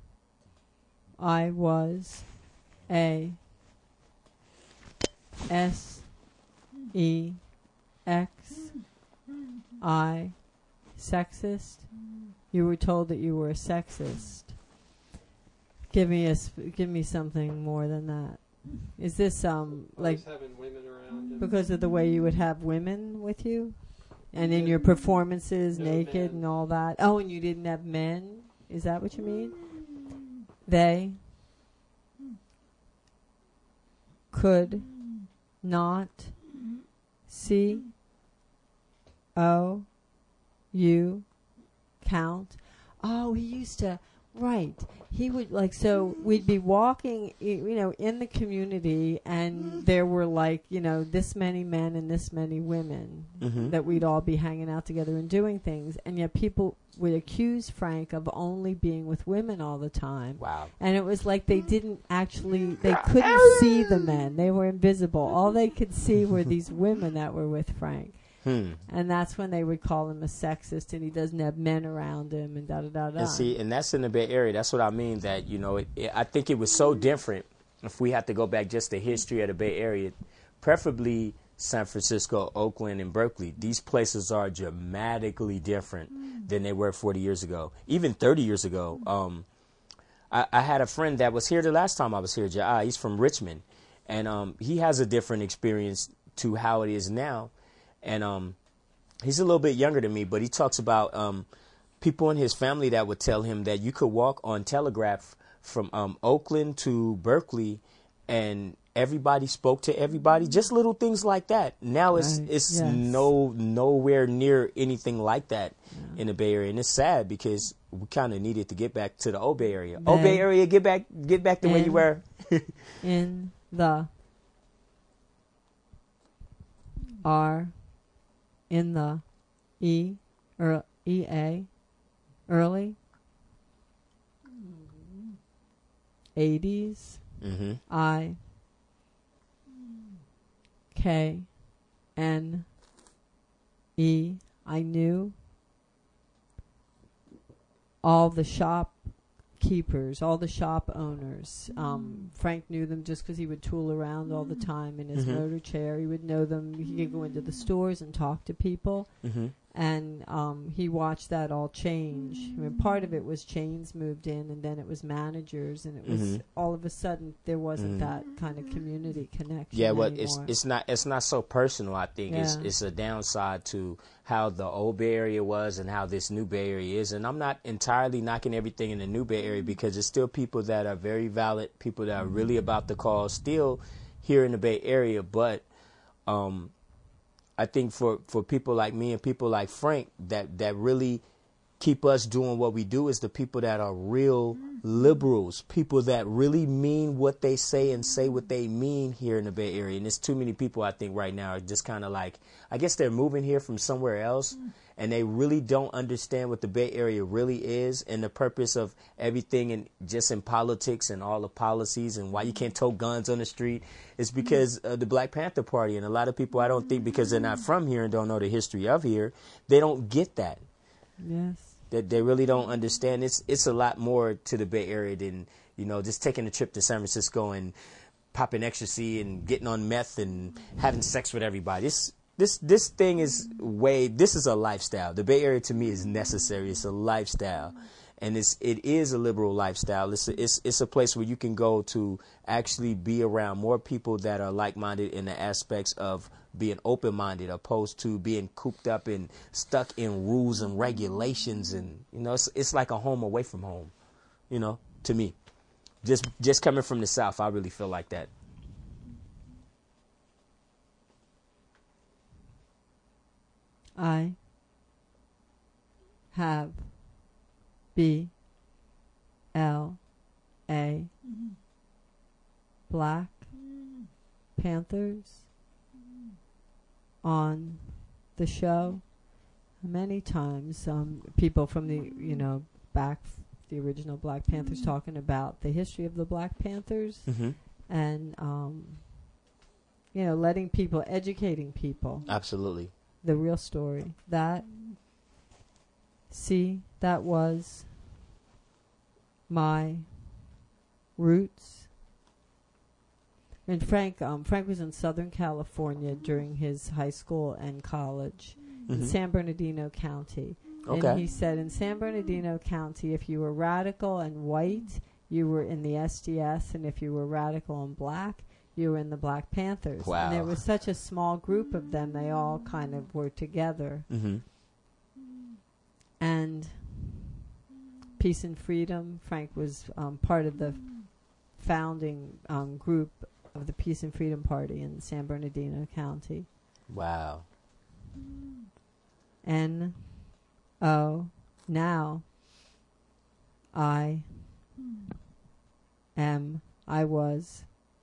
Speaker 2: I was a S E X I sexist. You were told that you were a sexist. Give me a sp- give me something more than that. Is this um like
Speaker 3: having women around
Speaker 2: because of the way you would have women with you, and in your performances,
Speaker 3: no
Speaker 2: naked
Speaker 3: men.
Speaker 2: and all that? Oh, and you didn't have men. Is that what you mean? They could not see O U count. Oh, he used to, right. He would, like, so we'd be walking, you know, in the community, and there were, like, you know, this many men and this many women
Speaker 1: Mm-hmm.
Speaker 2: that we'd all be hanging out together and doing things. And yet people would accuse Frank of only being with women all the time.
Speaker 1: Wow.
Speaker 2: And it was like they didn't actually, they couldn't see the men. They were invisible. All they could see were these women that were with Frank.
Speaker 1: Hmm.
Speaker 2: And that's when they would call him a sexist, and he doesn't have men around him, and da da da da.
Speaker 1: And see, and that's in the Bay Area. That's what I mean. That you know, it, it, I think it was so different. If we have to go back just the history of the Bay Area, preferably San Francisco, Oakland, and Berkeley. These places are dramatically different mm. than they were forty years ago, even thirty years ago. Um, I, I had a friend that was here the last time I was here. Jai, he's from Richmond, and um, he has a different experience to how it is now. And um, he's a little bit younger than me, but he talks about um, people in his family that would tell him that you could walk on Telegraph from um, Oakland to Berkeley and everybody spoke to everybody. Just little things like that. Now it's
Speaker 2: Right.
Speaker 1: it's
Speaker 2: Yes.
Speaker 1: no nowhere near anything like that yeah. in the Bay Area, and it's sad because we kind of needed to get back to the old Bay Area. Bay. Old Bay Area, get back, get back the in, way you were.
Speaker 2: in the R, in the E, or E A, early eighties.
Speaker 1: Mm-hmm.
Speaker 2: I K N E. I knew all the shopkeepers, all the shop owners. Um, Frank knew them just because he would tool around all the time in his mm-hmm. motor chair. He would know them. He could go into the stores and talk to people.
Speaker 1: Mm-hmm.
Speaker 2: And um, he watched that all change. I mean, part of it was chains moved in, and then it was managers, and it was
Speaker 1: mm-hmm.
Speaker 2: all of a sudden there wasn't mm-hmm. that kind of community connection.
Speaker 1: Yeah, well,
Speaker 2: anymore.
Speaker 1: it's it's not it's not so personal. I think
Speaker 2: yeah.
Speaker 1: it's it's a downside to how the old Bay Area was and how this new Bay Area is. And I'm not entirely knocking everything in the new Bay Area because there's still people that are very valid, people that are really about the cause, still here in the Bay Area, but. Um, I think for, for people like me and people like Frank that, that really keep us doing what we do is the people that are real liberals, people that really mean what they say and say what they mean here in the Bay Area. And there's too many people I think right now are just kind of like, I guess they're moving here from somewhere else and they really don't understand what the Bay Area really is and the purpose of everything and just in politics and all the policies and why you can't tow guns on the street. It's because of the Black Panther Party. And a lot of people, I don't think because they're not from here and don't know the history of here, they don't get that.
Speaker 2: Yes.
Speaker 1: That they really don't understand. It's it's a lot more to the Bay Area than, you know, just taking a trip to San Francisco and popping ecstasy and getting on meth and having sex with everybody. It's, This this thing is way, this is a lifestyle. The Bay Area to me is necessary. It's a lifestyle. And it's, it is a liberal lifestyle. It's a, it's, it's a place where you can go to actually be around more people that are like-minded in the aspects of being open-minded opposed to being cooped up and stuck in rules and regulations. And, you know, it's, it's like a home away from home, you know, to me. Just, just coming from the South, I really feel like that.
Speaker 2: I have B L A mm-hmm. Black mm-hmm. Panthers mm-hmm. on the show many times. Um, people from the, you know, back, the original Black Panthers mm-hmm. talking about the history of the Black Panthers
Speaker 1: mm-hmm.
Speaker 2: and, um, you know, letting people, educating people.
Speaker 1: Absolutely.
Speaker 2: The real story. That, see, that was my roots. And Frank, um, Frank was in Southern California during his high school and college mm-hmm. in San Bernardino County.
Speaker 1: Okay.
Speaker 2: And he said in San Bernardino County, if you were radical and white, you were in the S D S, and if you were radical and black, you were in the Black Panthers.
Speaker 1: Wow.
Speaker 2: And there was such a small group of them, they all kind of were together.
Speaker 1: Mm-hmm.
Speaker 2: And Peace and Freedom, Frank was um, part of the founding um, group of the Peace and Freedom Party in San Bernardino County.
Speaker 1: Wow.
Speaker 2: N O Now I am, I was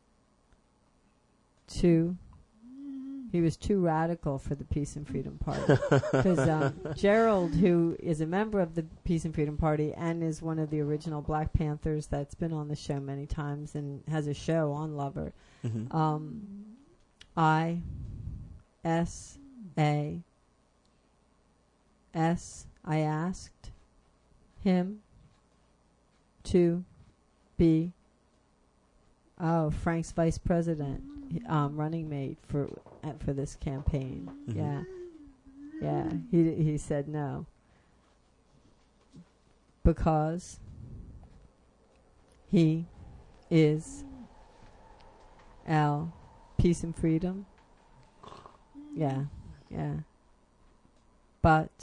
Speaker 2: too, he was too radical for the Peace and Freedom Party. Because um, Gerald, who is a member of the Peace and Freedom Party and is one of the original Black Panthers that's been on the show many times and has a show on Lover,
Speaker 1: mm-hmm.
Speaker 2: um, I, S, A, S, I asked him to be, oh, Frank's vice president. Um, running mate for uh, for this campaign.
Speaker 1: Mm-hmm.
Speaker 2: Yeah, yeah. He he said no because he is L Peace and Freedom. Yeah, yeah. But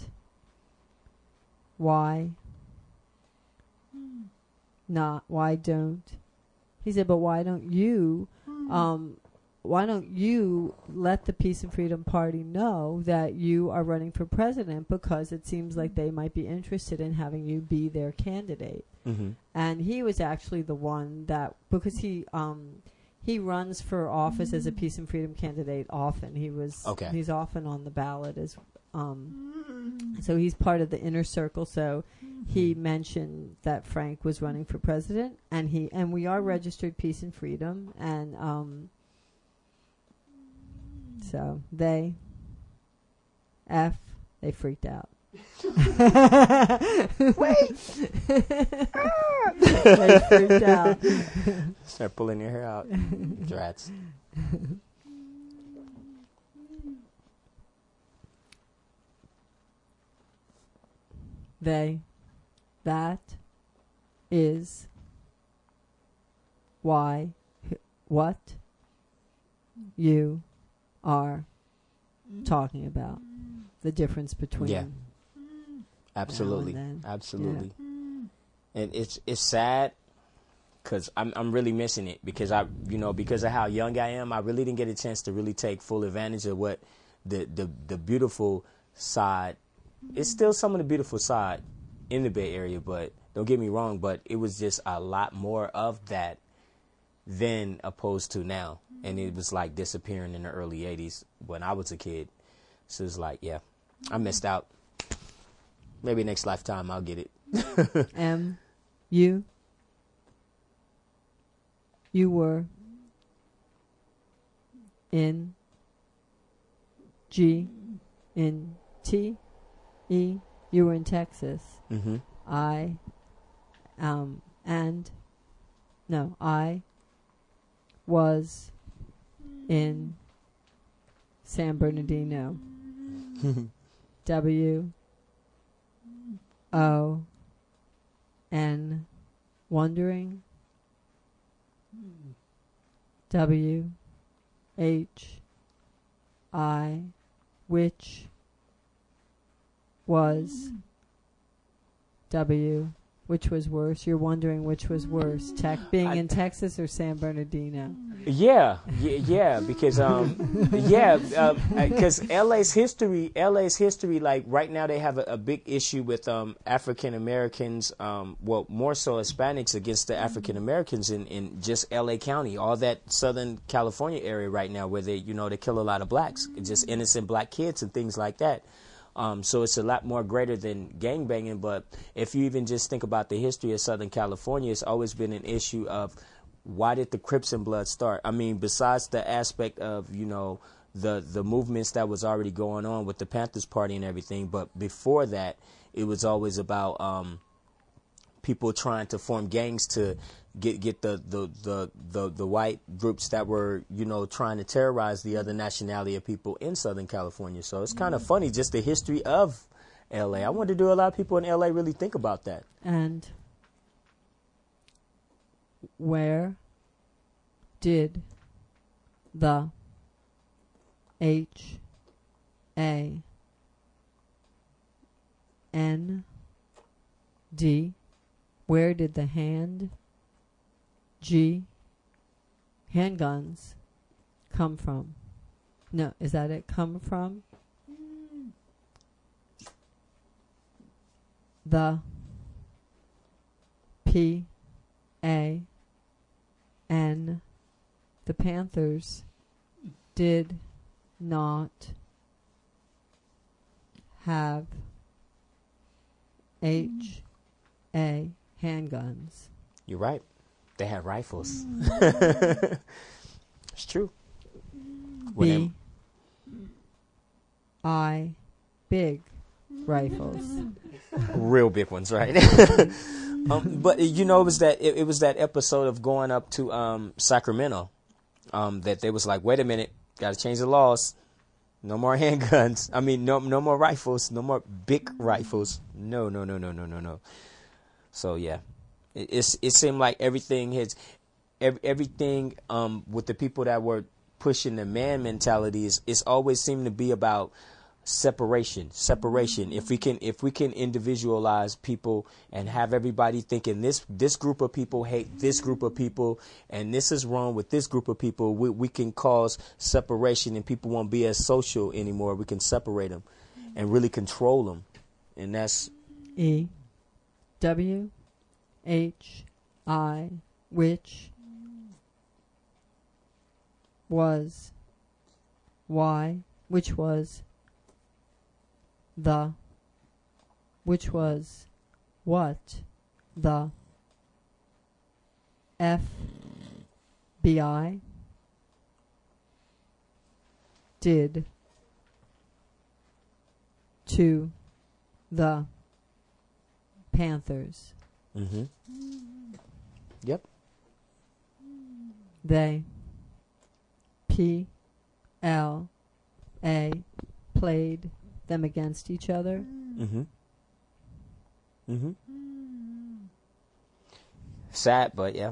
Speaker 2: why not? Why don't he said, but why don't you, um, why don't you let the Peace and Freedom Party know that you are running for president, because it seems like they might be interested in having you be their candidate.
Speaker 1: Mm-hmm.
Speaker 2: And he was actually the one that, because he um, he runs for office as a Peace and Freedom candidate often. He was
Speaker 1: okay.
Speaker 2: He's often on the ballot as um, so he's part of the inner circle. So he mentioned that Frank was running for president, and he and we are registered Peace and Freedom, and um, so they F they freaked out.
Speaker 1: Wait.
Speaker 2: They freaked out.
Speaker 1: Start pulling your hair out. Drats.
Speaker 2: They, that is why, what you are talking about. The difference between.
Speaker 1: Yeah. Absolutely.
Speaker 2: now and then.
Speaker 1: Absolutely. Yeah. And it's it's sad because I'm I'm really missing it because I you know because of how young I am, I really didn't get a chance to really take full advantage of what the the, the beautiful side. It's still some of the beautiful side in the Bay Area, but don't get me wrong, but it was just a lot more of that than opposed to now. And it was like disappearing in the early eighties when I was a kid. So it's like, yeah, I missed out. Maybe next lifetime I'll get it.
Speaker 2: M, you, you were in G, in T, E, you were in Texas.
Speaker 1: Mm-hmm.
Speaker 2: I, um, and, no, I was in San Bernardino. W, O, N, wondering. W, H, I, which was. W, which was worse? You're wondering which was worse, tech being
Speaker 1: I,
Speaker 2: in Texas or San Bernardino?
Speaker 1: Yeah, yeah, yeah because um, yeah, because um, L A's history, L A's history, like right now they have a, a big issue with um African Americans, um, well more so Hispanics against the African Americans in, in just L A County, all that Southern California area right now, where they you know they kill a lot of blacks, just innocent black kids and things like that. Um, so it's a lot more greater than gangbanging. But if you even just think about the history of Southern California, it's always been an issue of why did the Crips and Bloods start? I mean, besides the aspect of, you know, the, the movements that was already going on with the Panthers Party and everything. But before that, it was always about um, people trying to form gangs to get get the, the, the, the, the white groups that were, you know, trying to terrorize the other nationality of people in Southern California. So it's kind of funny, just the history of L A. I wonder, do a lot of people in L A really think about that?
Speaker 2: And where did the H A N D, where did the hand G, handguns, come from? No, is that it? Come from? The P A N, the Panthers did not have H A handguns.
Speaker 1: You're right. They had rifles. It's true.
Speaker 2: B I big rifles.
Speaker 1: Real big ones, right? um, but you know, it was that it, it was that episode of going up to um, Sacramento um, that they was like, wait a minute, got to change the laws. No more handguns. I mean, no, no more rifles. No more big rifles. No, no, no, no, no, no, no. So yeah. It's, it seemed like everything has, every, everything um, with the people that were pushing the man mentality is it's always seemed to be about separation, separation. If we can, if we can individualize people and have everybody thinking this, this group of people hate this group of people, and this is wrong with this group of people, we, we can cause separation, and people won't be as social anymore. We can separate them and really control them, and that's
Speaker 2: E, W, H, I, which, was, Y, which was, the, which was, what, the, F, B I, did, to, the, Panthers.
Speaker 1: mm-hmm. Yep.
Speaker 2: They, P, L, A, played them against each other.
Speaker 1: Mm-hmm. Mm-hmm. Sad, but yeah.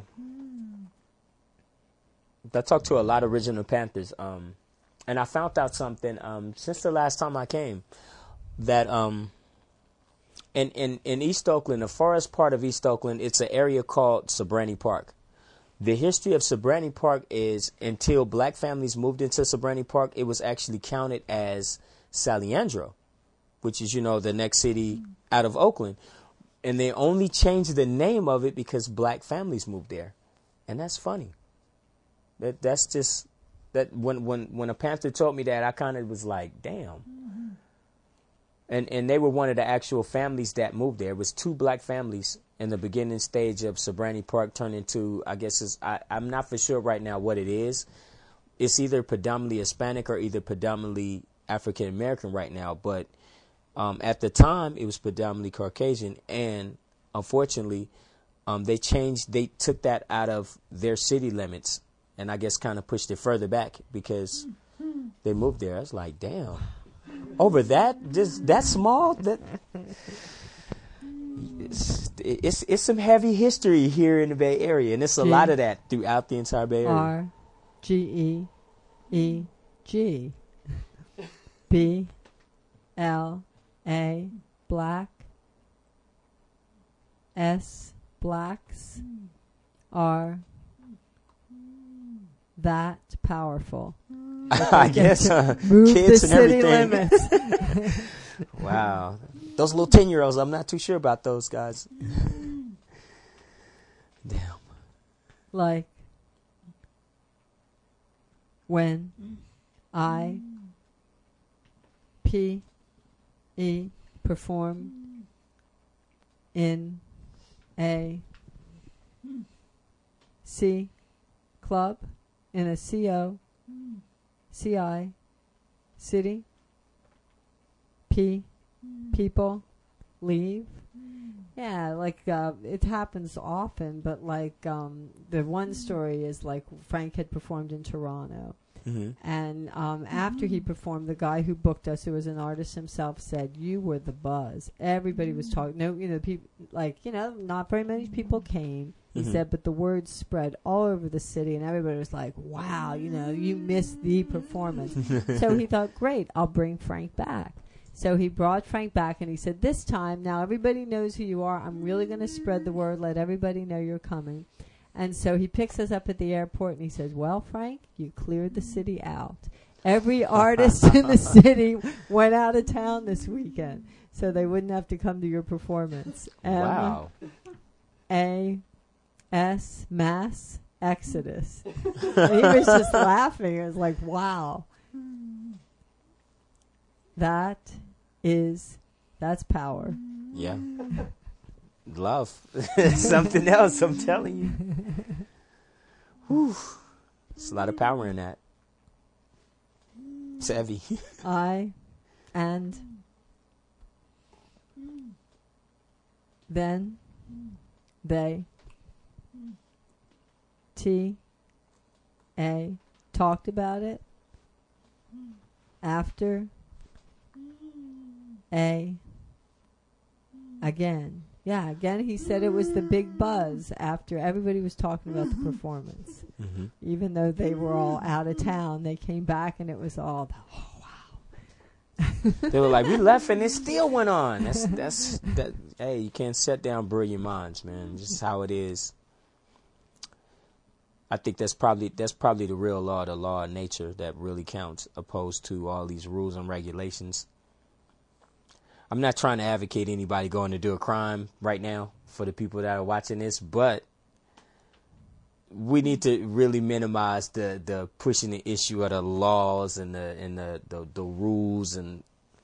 Speaker 1: I talked to a lot of original Panthers, um, and I found out something um, since the last time I came, that um, in, in, in East Oakland, the forest part of East Oakland, it's an area called Sobrani Park. The history of Sobrani Park is, until black families moved into Sobrani Park, it was actually counted as Saliandro, which is, you know, the next city out of Oakland. And they only changed the name of it because black families moved there. And that's funny. That That's just, that when, when, when a Panther told me that, I kind of was like, damn. Mm-hmm. And, and they were one of the actual families that moved there. It was two black families in the beginning stage of Sobrani Park turned into, I guess, it's, I, I'm not for sure right now what it is. It's either predominantly Hispanic or either predominantly African American right now. But um, at the time, it was predominantly Caucasian. And unfortunately, um, they changed, they took that out of their city limits and I guess kind of pushed it further back because they moved there. I was like, damn. Over that, just that small, that it's, it's it's some heavy history here in the Bay Area, and it's a G, lot of that throughout the entire Bay Area.
Speaker 2: R, G E, E, G, B, L, A, black, S, blacks, R, that powerful.
Speaker 1: I guess uh,
Speaker 2: move
Speaker 1: kids
Speaker 2: the
Speaker 1: and
Speaker 2: city
Speaker 1: everything.
Speaker 2: limits.
Speaker 1: Wow, those little ten-year-olds. I'm not too sure about those guys. Damn.
Speaker 2: Like when I P E perform in a C club in a C O C I city P people leave. Yeah, like uh, it happens often, but like um, the one story is like Frank had performed in Toronto. Mm-hmm. And um, mm-hmm. after he performed, the guy who booked us, who was an artist himself, said, "You were the buzz. Everybody was talking. No, you know, people like you know, not very many people came." He mm-hmm. said, but the word spread all over the city, and everybody was like, "Wow, you know, you missed the performance." So he thought, "Great, I'll bring Frank back." So he brought Frank back, and he said, "This time, now everybody knows who you are. I'm really going to spread the word, let everybody know you're coming." And so he picks us up at the airport, and he says, "Well, Frank, you cleared the city out. Every artist in the city went out of town this weekend, so they wouldn't have to come to your performance." M
Speaker 1: wow.
Speaker 2: A S, mass exodus. And he was just laughing. It was like, wow. That is, that's power.
Speaker 1: Yeah. Love. Something else, I'm telling you. Whew. There's a lot of power in that. It's heavy.
Speaker 2: I and then they T A talked about it after A again. Yeah, again he said it was the big buzz after everybody was talking about the performance. Mm-hmm. Even though they were all out of town, they came back and it was all, oh wow.
Speaker 3: They were like, we left and it still went on. That's that's that. Hey, you can't shut down brilliant minds, man. Just how it is. I think that's probably that's probably the real law, the law of nature that really counts, opposed to all these rules and regulations. I'm not trying to advocate anybody going to do a crime right now for the people that are watching this, but we need to really minimize the, the pushing the issue of the laws and the and the, the, the rules, and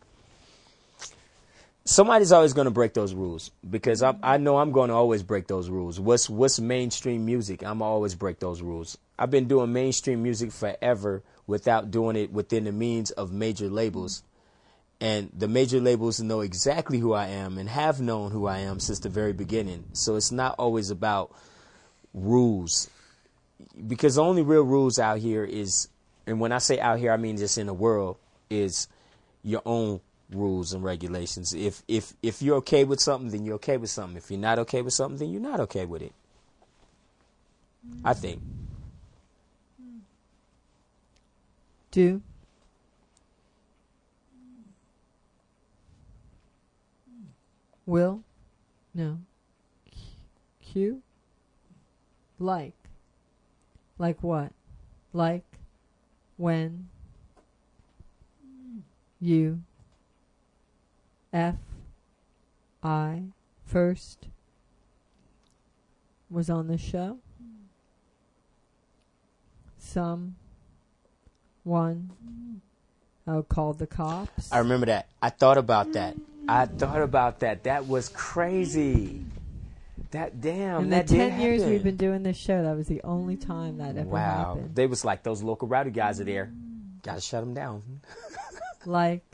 Speaker 3: somebody's always going to break those rules, because I I know I'm going to always break those rules. What's what's mainstream music? I'm always break those rules. I've been doing mainstream music forever without doing it within the means of major labels. And the major labels know exactly who I am and have known who I am since the very beginning. So it's not always about rules, because the only real rules out here is, and when I say out here, I mean just in the world, is your own rules and regulations. If if if you're okay with something, then you're okay with something. If you're not okay with something, then you're not okay with it. I think.
Speaker 2: Do. Will. No. Q. Like. Like what? Like when you F I first was on the show. Some one oh, called the cops.
Speaker 3: I remember that. I thought about that. I thought about that. That was crazy. That damn.
Speaker 2: In
Speaker 3: that
Speaker 2: the
Speaker 3: did
Speaker 2: ten years
Speaker 3: happen.
Speaker 2: we've been doing this show, that was the only time that ever
Speaker 3: Wow.
Speaker 2: happened.
Speaker 3: They was like, those local rowdy guys are there. Gotta shut them down.
Speaker 2: Like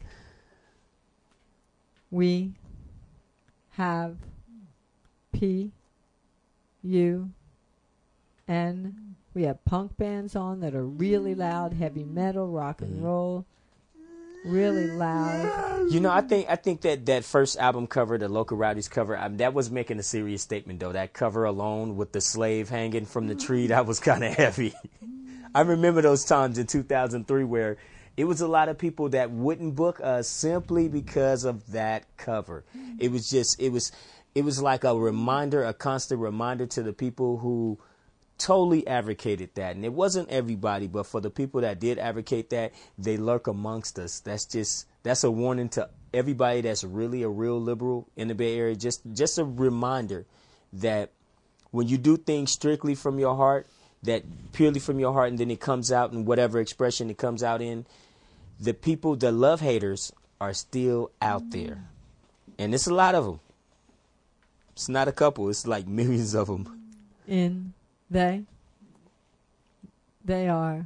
Speaker 2: we have P U N. We have punk bands on that are really loud, heavy metal, rock and
Speaker 3: Mhm.
Speaker 2: roll, really loud.
Speaker 3: You know, I think I think that that first album cover, the Local Rowdies cover, um, that was making a serious statement, though. That cover alone with the slave hanging from the tree, that was kind of heavy. I remember those times in two thousand three where it was a lot of people that wouldn't book us simply because of that cover. It was just, it was, it was like a reminder, a constant reminder to the people who totally advocated that. And it wasn't everybody, but for the people that did advocate that, they lurk amongst us. That's just, that's a warning to everybody that's really a real liberal in the Bay Area. Just, just a reminder that when you do things strictly from your heart, that purely from your heart, and then it comes out in whatever expression it comes out in, the people, the love haters, are still out there. And it's a lot of them. It's not a couple. It's like millions of them.
Speaker 2: In they, they are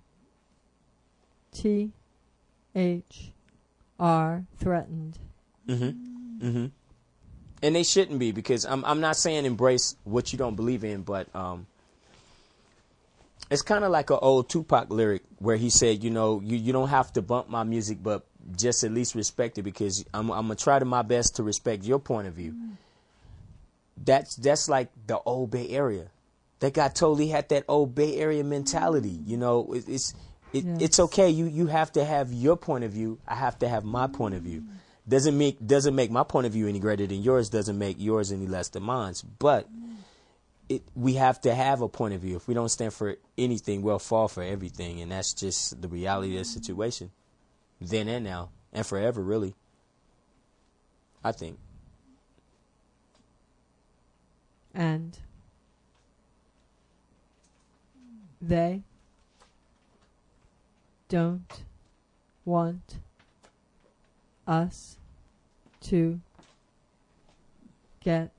Speaker 2: T H R threatened.
Speaker 3: Mm-hmm. Mm-hmm. And they shouldn't be, because I'm I'm not saying embrace what you don't believe in, but um, it's kind of like an old Tupac lyric where he said, you know, you, you don't have to bump my music, but just at least respect it, because I'm I'm gonna try to my best to respect your point of view. Mm. That's that's like the old Bay Area. They got totally had that old Bay Area mentality. You know, it, it's it, yes. It's okay. You you have to have your point of view. I have to have my point of view. Doesn't make doesn't make my point of view any greater than yours. Doesn't make yours any less than mine's. But it we have to have a point of view. If we don't stand for anything, we'll fall for everything, and that's just the reality of the situation. Then and now, and forever, really. I think.
Speaker 2: And they don't want us to get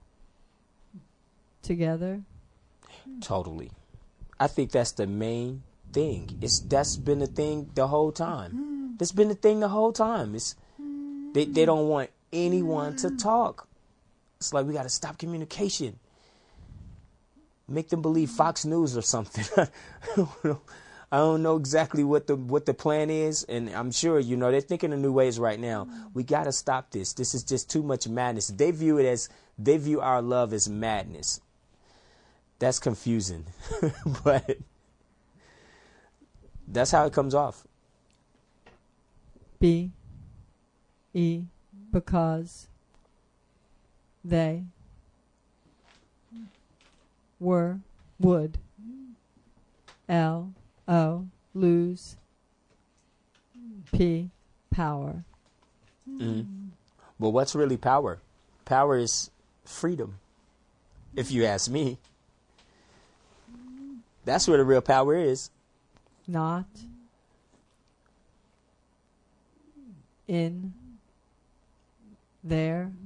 Speaker 2: together.
Speaker 3: Totally. I think that's the main thing. It's that's been the thing the whole time. That's been the thing the whole time. It's they they don't want anyone to talk. It's like we got to stop communication. Make them believe Fox News or something. I don't know. I don't know exactly what the what the plan is, and I'm sure you know they're thinking of new ways right now. We got to stop this. This is just too much madness. They view it as they view our love as madness. That's confusing, but that's how it comes off.
Speaker 2: Be E, because they were, would. L, O, lose. P, power.
Speaker 3: Mm-hmm. Well, what's really power? Power is freedom, if you ask me. That's where the real power is.
Speaker 2: Not in their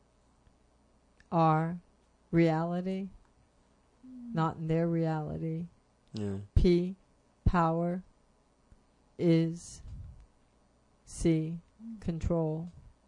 Speaker 2: our reality. Not in their reality.
Speaker 3: Yeah.
Speaker 2: P, power is C, control.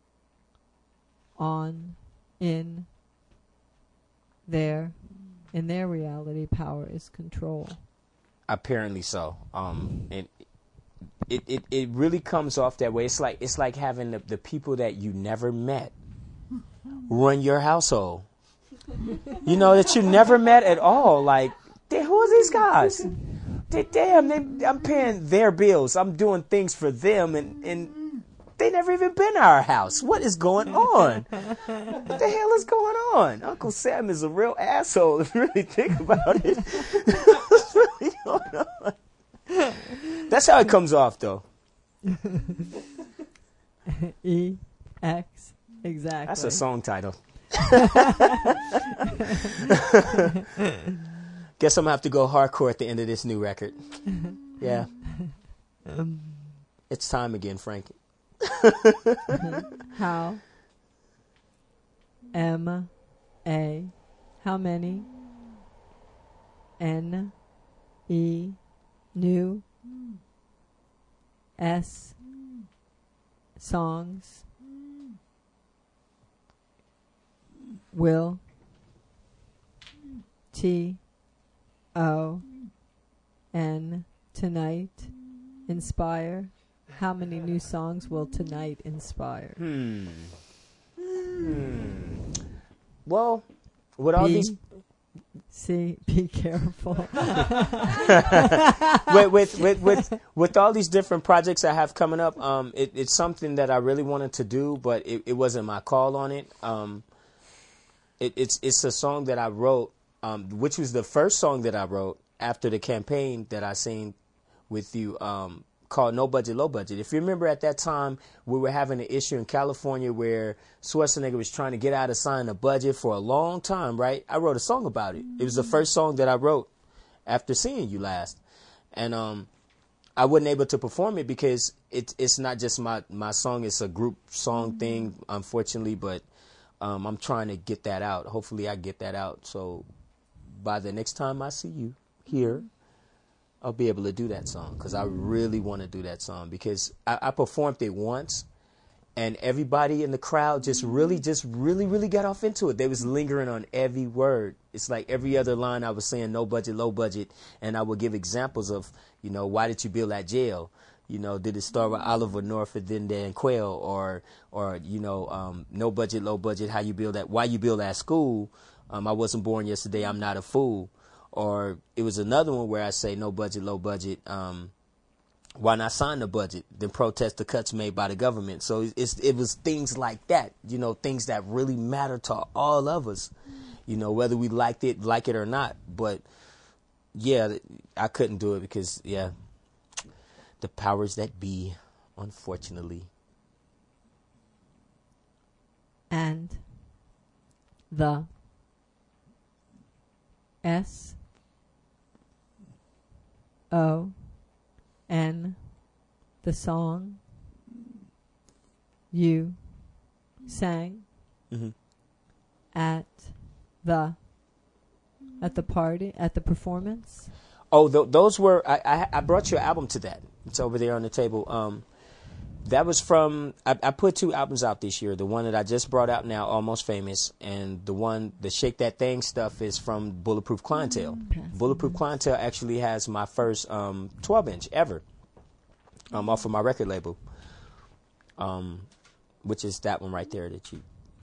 Speaker 2: On, in, there, in their reality, power is control.
Speaker 3: Apparently so. Um, and it, it, it really comes off that way. It's like it's like having the, the people that you never met run your household. You know, that you never met at all. Like, who are these guys? They, damn, they, I'm paying their bills. I'm doing things for them, and, and they never even been to our house. What is going on? What the hell is going on? Uncle Sam is a real asshole if you really think about it. What's really going on? That's how it comes off, though.
Speaker 2: E, X, exactly.
Speaker 3: That's a song title. Guess I'm gonna have to go hardcore at the end of this new record. Yeah. It's time again, Frankie.
Speaker 2: How? M, A, how many? N, E, new. S, songs. Will. T, O, N, tonight. Inspire. How many new songs will tonight inspire?
Speaker 3: Hmm. Hmm. Well, with all
Speaker 2: B,
Speaker 3: these,
Speaker 2: C, be careful.
Speaker 3: with, with with with with all these different projects I have coming up, um, it, it's something that I really wanted to do, but it, it wasn't my call on it. Um, it, it's it's a song that I wrote, um, which was the first song that I wrote after the campaign that I seen with you, um, called No Budget, Low Budget. If you remember, at that time, we were having an issue in California where Schwarzenegger was trying to get out of signing a budget for a long time, right? I wrote a song about it. It was the first song that I wrote after seeing you last. And um, I wasn't able to perform it because it, it's not just my, my song. It's a group song thing, unfortunately, but um, I'm trying to get that out. Hopefully I get that out. So by the next time I see you here, I'll be able to do that song, because I really want to do that song, because I, I performed it once and everybody in the crowd just really, just really, really got off into it. They was lingering on every word. It's like every other line I was saying, no budget, low budget. And I would give examples of, you know, why did you build that jail? You know, did it start with Oliver North and then Dan Quayle? Or, or you know, um, no budget, low budget, how you build that, why you build that school? Um, I wasn't born yesterday, I'm not a fool. Or it was another one where I say no budget, low budget. Um, why not sign the budget? Then protest the cuts made by the government. So it's, it was things like that, you know, things that really matter to all of us, you know, whether we liked it, like it or not. But yeah, I couldn't do it because, yeah, the powers that be, unfortunately.
Speaker 2: And the S O N, the song you sang
Speaker 3: Mm-hmm.
Speaker 2: at the at the party, at the performance.
Speaker 3: Oh, th- those were, I, I I brought your album to that. It's over there on the table. Um, that was from, I, I put two albums out this year. The one that I just brought out now, Almost Famous, and the one, the Shake That Thing stuff, is from Bulletproof Clientele. Mm-hmm. Bulletproof Clientele actually has my first um, twelve inch ever um, off of my record label, um, which is that one right there that you...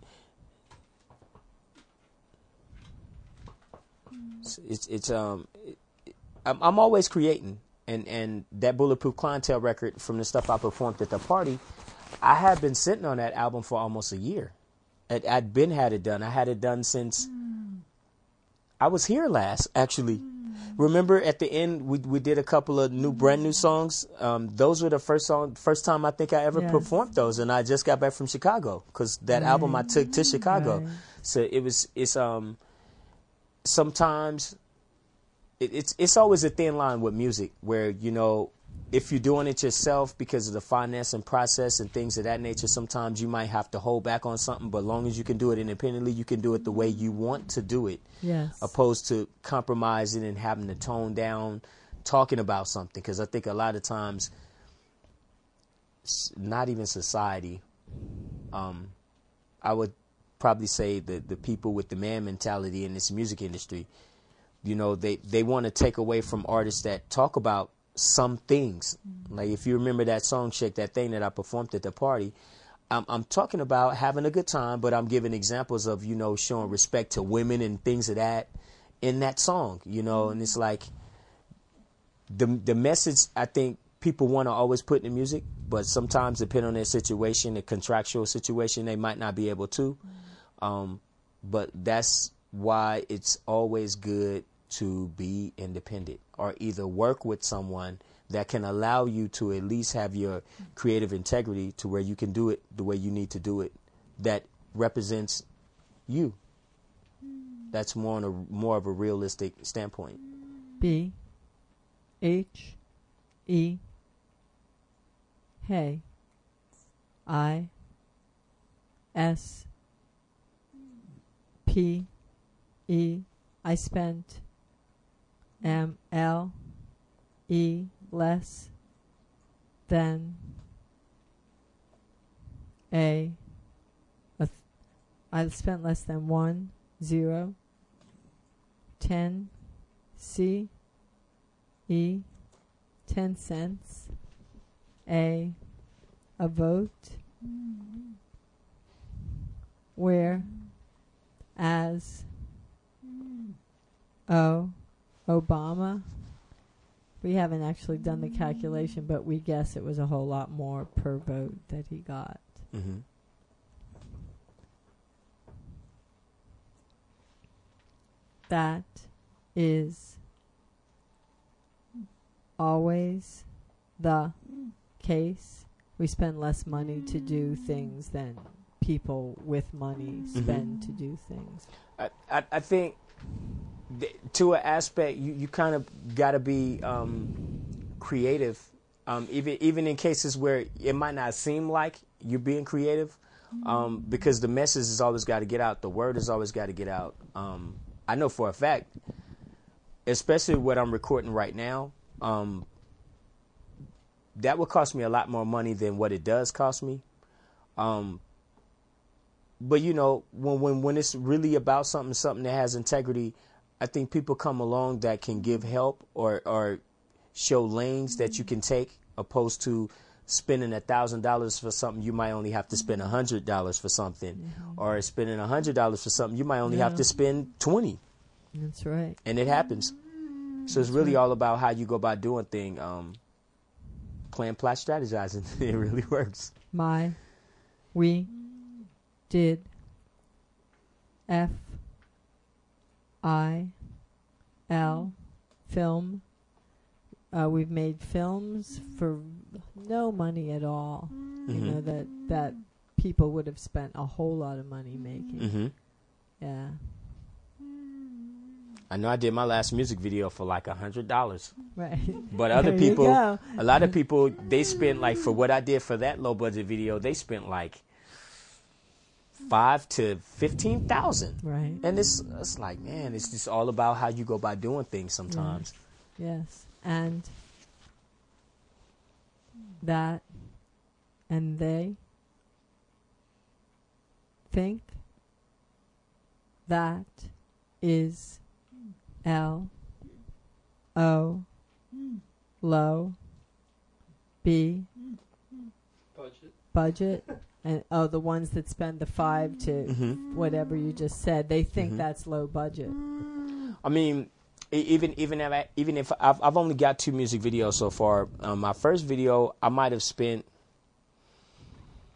Speaker 3: It's, it's, it's um, it, I'm, I'm always creating. And and that Bulletproof Clientele record, from the stuff I performed at the party, I had been sitting on that album for almost a year. I'd, I'd been had it done. I had it done since I was here last, actually. Remember at the end, we we did a couple of new, brand new songs. Um, those were the first song, first time I think I ever
Speaker 2: Yes.
Speaker 3: performed those, and I just got back from Chicago because that
Speaker 2: Right.
Speaker 3: album I took to Chicago.
Speaker 2: Right.
Speaker 3: So it was, it's um, sometimes it, it's it's always a thin line with music where, you know, if you're doing it yourself because of the finance and process and things of that nature, sometimes you might have to hold back on something, but as long as you can do it independently, you can do it the way you want to do it,
Speaker 2: Yes.
Speaker 3: opposed to compromising and having to tone down talking about something. Because I think a lot of times, s- not even society, um, I would probably say the, the people with the man mentality in this music industry, you know, they, they want to take away from artists that talk about some things. Like if you remember that song Shake That Thing that I performed at the party, I'm, I'm talking about having a good time, but I'm giving examples of, you know, showing respect to women and things of that in that song, you know. And it's like the the message I think people want to always put in the music, but sometimes depending on their situation, the contractual situation, they might not be able to. Um, but that's why it's always good to be independent or either work with someone that can allow you to at least have your creative integrity to where you can do it the way you need to do it, that represents you. That's more on a more of a realistic standpoint.
Speaker 2: B H E Hey I S P E I spent M L E less than A a th- I spent less than one zero ten C E ten cents A a vote where as O Obama. We haven't actually done the calculation, but we guess it was a whole lot more per vote that he got.
Speaker 3: Mm-hmm.
Speaker 2: That is always the case. We spend less money to do things than people with money spend to do things.
Speaker 3: I, I, I think th- to an aspect, you, you kind of got to be um, creative, um, even even in cases where it might not seem like you're being creative, um, because the message has always got to get out. The word has always got to get out. Um, I know for a fact, especially what I'm recording right now, um, that would cost me a lot more money than what it does cost me. Um, but you know, when when when it's really about something, something that has integrity, I think people come along that can give help or or show lanes that you can take, opposed to spending a thousand dollars for something you might only have to spend a hundred dollars for something, mm-hmm. or spending a hundred dollars for something you might only yeah. have to spend twenty.
Speaker 2: That's right.
Speaker 3: And it happens. So it's really all about how you go about doing things. Um, plan, plot, strategizing. It really works.
Speaker 2: My, we, did, F, I, L, film. Uh, we've made films for no money at all. Mm-hmm. You know, that that people would have spent a whole lot of money making.
Speaker 3: Mm-hmm.
Speaker 2: Yeah.
Speaker 3: I know I did my last music video for like a hundred dollars.
Speaker 2: Right.
Speaker 3: But other
Speaker 2: There
Speaker 3: people,
Speaker 2: you go.
Speaker 3: a lot of people, they spent like, for what I did for that low budget video, they spent like five to fifteen thousand.
Speaker 2: Right.
Speaker 3: And it's it's like, man, it's just all about how you go by doing things sometimes.
Speaker 2: Yes. yes. And that and they think that is L O low B
Speaker 4: budget
Speaker 2: budget and oh the ones that spend the five to
Speaker 3: Mm-hmm.
Speaker 2: whatever you just said, they think
Speaker 3: Mm-hmm.
Speaker 2: that's low budget.
Speaker 3: I mean, e- even even if I, even if I've I've only got two music videos so far. Um, my first video I might have spent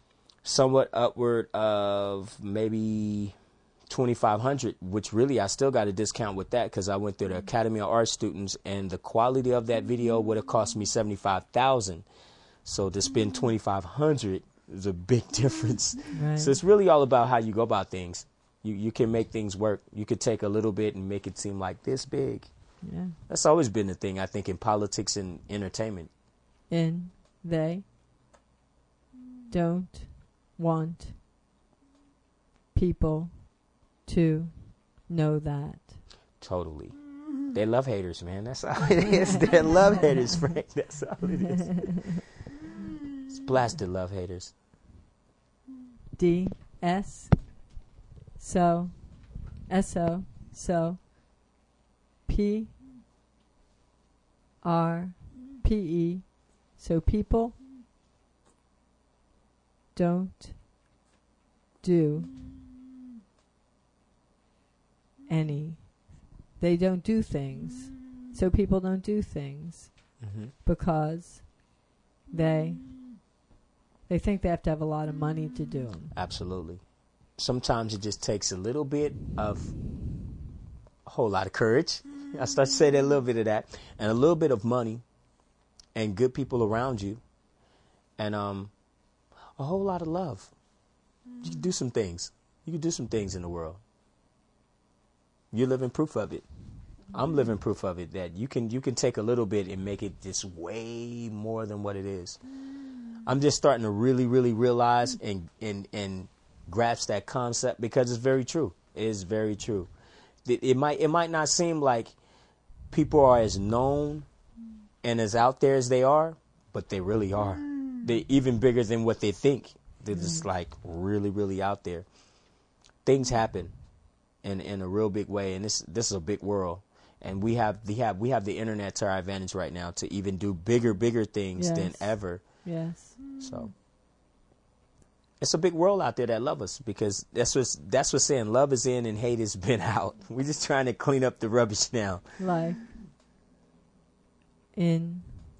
Speaker 3: somewhat upward of maybe twenty-five hundred, which really I still got a discount with that because I went through the Academy of Art students, and the quality of that video would have cost me seventy-five thousand. So to spend twenty-five hundred is a big difference.
Speaker 2: Right.
Speaker 3: So it's really all about how you go about things. You you can make things work. You could take a little bit and make it seem like this big.
Speaker 2: Yeah.
Speaker 3: That's always been the thing, I think, in politics and entertainment.
Speaker 2: In they don't want people to know that.
Speaker 3: Totally. They love haters, man. That's all it is. They love haters, Frank. That's all it is. It's blasted love haters.
Speaker 2: D S so S O so P R P E so people don't do any. They don't do things. So people don't do things
Speaker 3: Mm-hmm.
Speaker 2: because they they think they have to have a lot of money to do them.
Speaker 3: Absolutely. Sometimes it just takes a little bit of a whole lot of courage. I start to say that a little bit of that, and a little bit of money, and good people around you, and um, a whole lot of love. You can do some things. You can do some things in the world. You're living proof of it. I'm living proof of it, that you can you can take a little bit and make it just way more than what it is. I'm just starting to really, really realize and and and grasp that concept, because it's very true. It is very true. It, it might it might not seem like people are as known and as out there as they are, but they really are. They're even bigger than what they think. They're just like really, really out there. Things happen in in a real big way, and this this is a big world. And we have the have we have the internet to our advantage right now to even do bigger, bigger things
Speaker 2: Yes.
Speaker 3: than ever.
Speaker 2: Yes.
Speaker 3: So it's a big world out there that love us, because that's what that's what saying love is in and hate has been out. We're just trying to clean up the rubbish now.
Speaker 2: Like in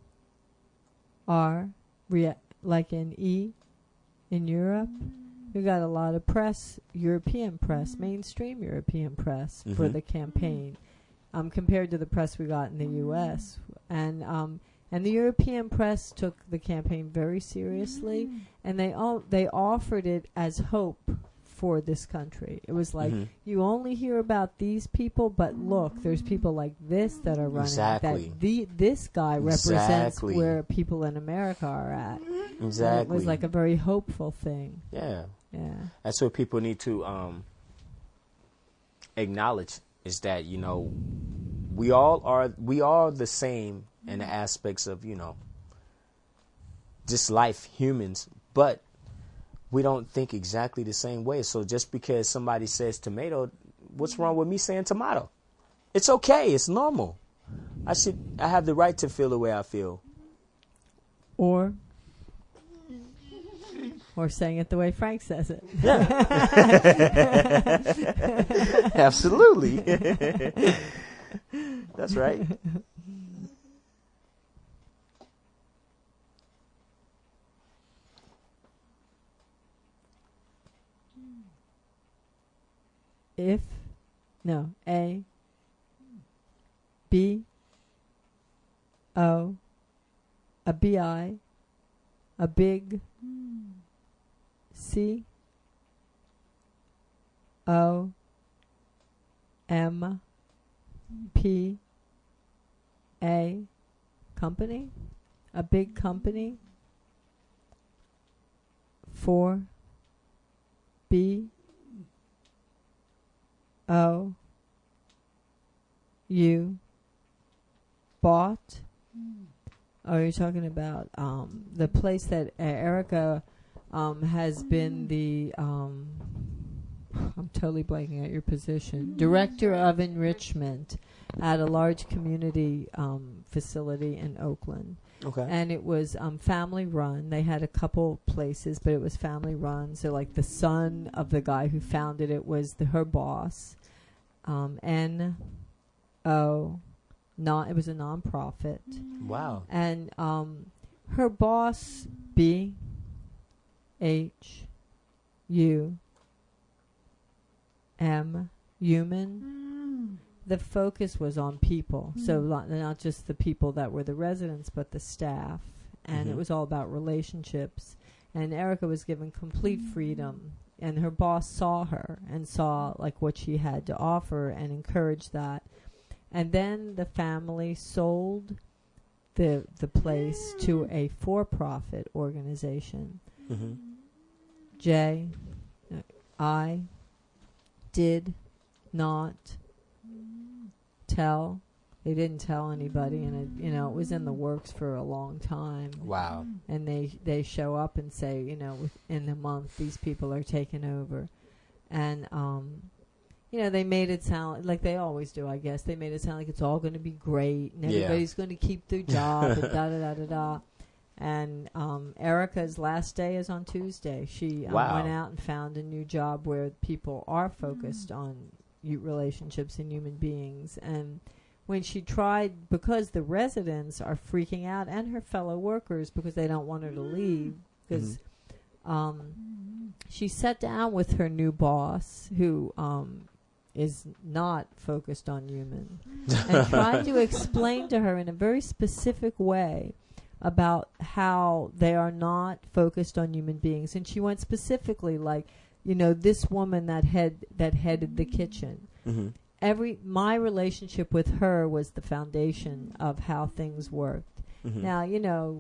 Speaker 2: R, rea- like in E, in Europe, we got a lot of press, European press, mainstream European press for
Speaker 3: Mhm.
Speaker 2: the campaign, um, compared to the press we got in the U S And um, and the European press took the campaign very seriously, and they all they offered it as hope for this country. It was like,
Speaker 3: Mhm.
Speaker 2: you only hear about these people, but look, there's people like this that are running.
Speaker 3: Exactly.
Speaker 2: That the this guy represents
Speaker 3: Exactly.
Speaker 2: where people in America are at. And
Speaker 3: Exactly.
Speaker 2: it was like a very hopeful thing.
Speaker 3: yeah.
Speaker 2: Yeah.
Speaker 3: That's what people need to um, acknowledge, is that, you know, we all are we are the same in the aspects of, you know, just life, humans, but we don't think exactly the same way. So just because somebody says tomato, what's wrong with me saying tomato? It's okay. It's normal. I should I have the right to feel the way I feel.
Speaker 2: Or or saying it the way Frank says it.
Speaker 3: Absolutely. That's right.
Speaker 2: If no A B O a B I a big C O M P A company, a big company. For B O U bought. Oh, you're talking about um, the place that uh, Erica um, has been the. Um, I'm totally blanking out your position. Director of enrichment at a large community um, facility in Oakland.
Speaker 3: Okay.
Speaker 2: And it was um, family run. They had a couple places, but it was family run. So, like, the son of the guy who founded it was the, her boss. Um, N O, not it was a nonprofit.
Speaker 3: Wow.
Speaker 2: And um, her boss, B H U M human. The focus was on people, so not, not just the people that were the residents, but the staff, and
Speaker 3: Mhm.
Speaker 2: it was all about relationships. And Erica was given complete freedom, and her boss saw her and saw like what she had to offer and encouraged that. And then the family sold the the place to a for-profit organization.
Speaker 3: Mm-hmm.
Speaker 2: J, uh, I did not tell. They didn't tell anybody, and it, you know, it was in the works for a long time.
Speaker 3: Wow.
Speaker 2: And they they show up and say, you know, within a month these people are taking over, and um, you know, they made it sound like they always do. I guess they made it sound like it's all going to be great and
Speaker 3: Yeah.
Speaker 2: everybody's going to keep their job and da da da da da. And um, Erica's last day is on Tuesday. She um,
Speaker 3: Wow.
Speaker 2: went out and found a new job where people are focused on u- relationships and human beings. And when she tried, because the residents are freaking out and her fellow workers because they don't want her to leave, because um, she sat down with her new boss, who um, is not focused on human, and tried to explain to her in a very specific way about how they are not focused on human beings. And she went specifically like, you know, this woman that head that headed the kitchen.
Speaker 3: Mm-hmm.
Speaker 2: Every my relationship with her was the foundation of how things worked.
Speaker 3: Mm-hmm.
Speaker 2: Now, you know,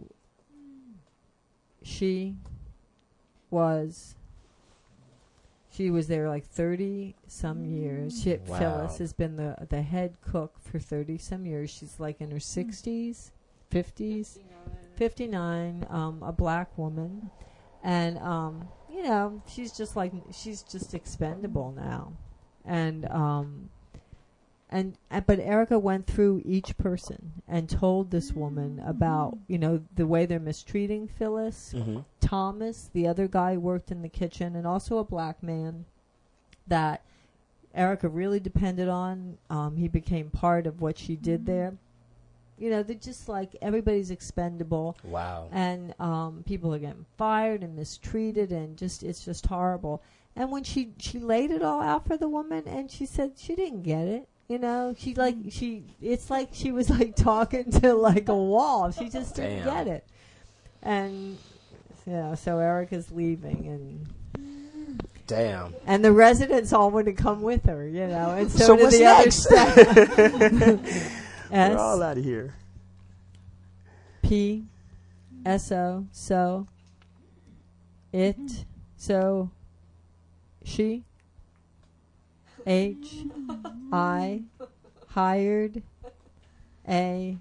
Speaker 2: she was she was there like thirty some years. She,
Speaker 3: Wow.
Speaker 2: Phyllis has been the the head cook for thirty some years. She's like in her sixties, fifties, fifty-nine, um, a black woman, and um, you know, she's just like she's just expendable now, and um, and uh, but Erica went through each person and told this woman about, you know, the way they're mistreating Phyllis.
Speaker 3: Mm-hmm.
Speaker 2: Thomas, the other guy, worked in the kitchen, and also a black man that Erica really depended on. Um, he became part of what she did there. You know, they're just like everybody's expendable,
Speaker 3: Wow.
Speaker 2: and um, people are getting fired and mistreated, and just it's just horrible. And when she she laid it all out for the woman, and she said she didn't get it. You know, she like she it's like she was like talking to like a wall. She just didn't
Speaker 3: Damn.
Speaker 2: get it. And you know, so Erica's leaving, and
Speaker 3: Damn.
Speaker 2: and the residents all want to come with her. You know, and so,
Speaker 3: So
Speaker 2: do
Speaker 3: what's
Speaker 2: the
Speaker 3: next?
Speaker 2: other staff.
Speaker 3: We're all
Speaker 2: S
Speaker 3: out of here.
Speaker 2: P S O so it so she H I hired a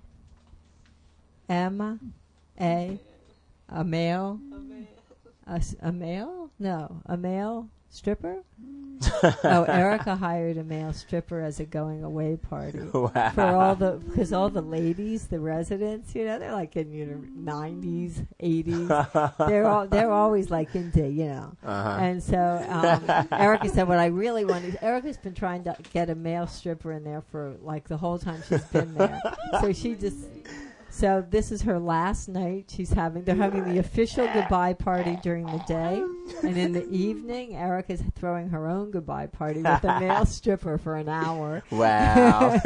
Speaker 2: M a a male a, s- a male no a male stripper. Oh, Erica hired a male stripper as a going away party.
Speaker 3: Wow.
Speaker 2: For all the, because all the ladies, the residents, you know, they're like in your nineties, eighties. They're all, they're always like into, you know.
Speaker 3: Uh-huh.
Speaker 2: And so um, Erica said, what I really want is, Erica's been trying to get a male stripper in there for like the whole time she's been there. So she just, so this is her last night. She's having, they're having the official goodbye party during the day. And in the evening, Erica's throwing her own goodbye party with a male stripper for an hour.
Speaker 3: Wow.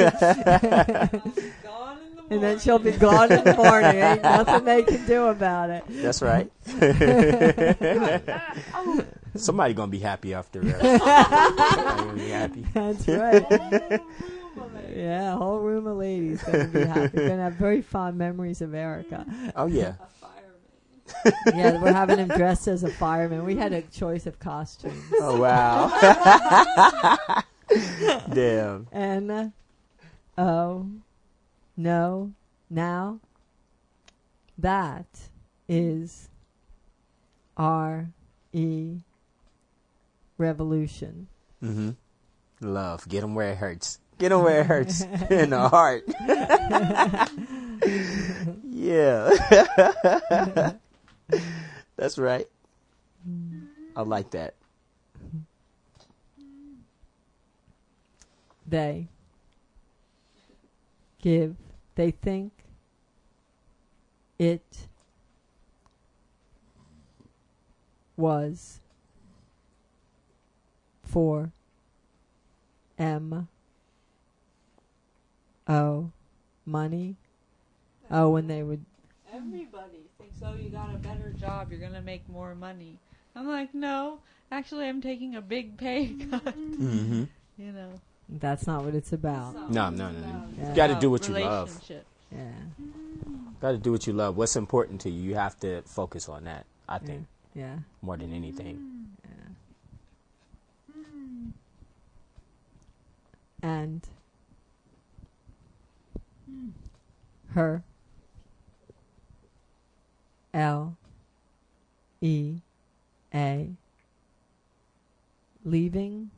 Speaker 2: And then she'll be gone in the morning. Ain't nothing they can do about it.
Speaker 3: That's right. Somebody gonna be happy after that. Somebody gonna be happy.
Speaker 2: That's right. Yeah, a whole room of ladies gonna be happy. Gonna have very fond memories of Erica.
Speaker 3: Oh yeah.
Speaker 2: Yeah, we're having him dressed as a fireman. We had a choice of costumes.
Speaker 3: Oh wow. Damn.
Speaker 2: N O no now that is R E revolution.
Speaker 3: Mm-hmm. Love. Get them where it hurts. Get them where it hurts. In the heart. Yeah. That's right. I like that.
Speaker 2: They give, they think it was for M O money. Oh, when they would.
Speaker 5: Everybody thinks, oh, you got a better job, you're going to make more money. I'm like, no, actually, I'm taking a big pay cut.
Speaker 3: Mm-hmm.
Speaker 5: You know.
Speaker 2: That's not what it's about.
Speaker 3: No, no, no. no.
Speaker 2: Yeah.
Speaker 3: You got to do what you love.
Speaker 2: Yeah.
Speaker 3: Got to do what you love. What's important to you, you have to focus on that, I think.
Speaker 2: Yeah. yeah.
Speaker 3: More than anything.
Speaker 2: Yeah. And her L E A leaving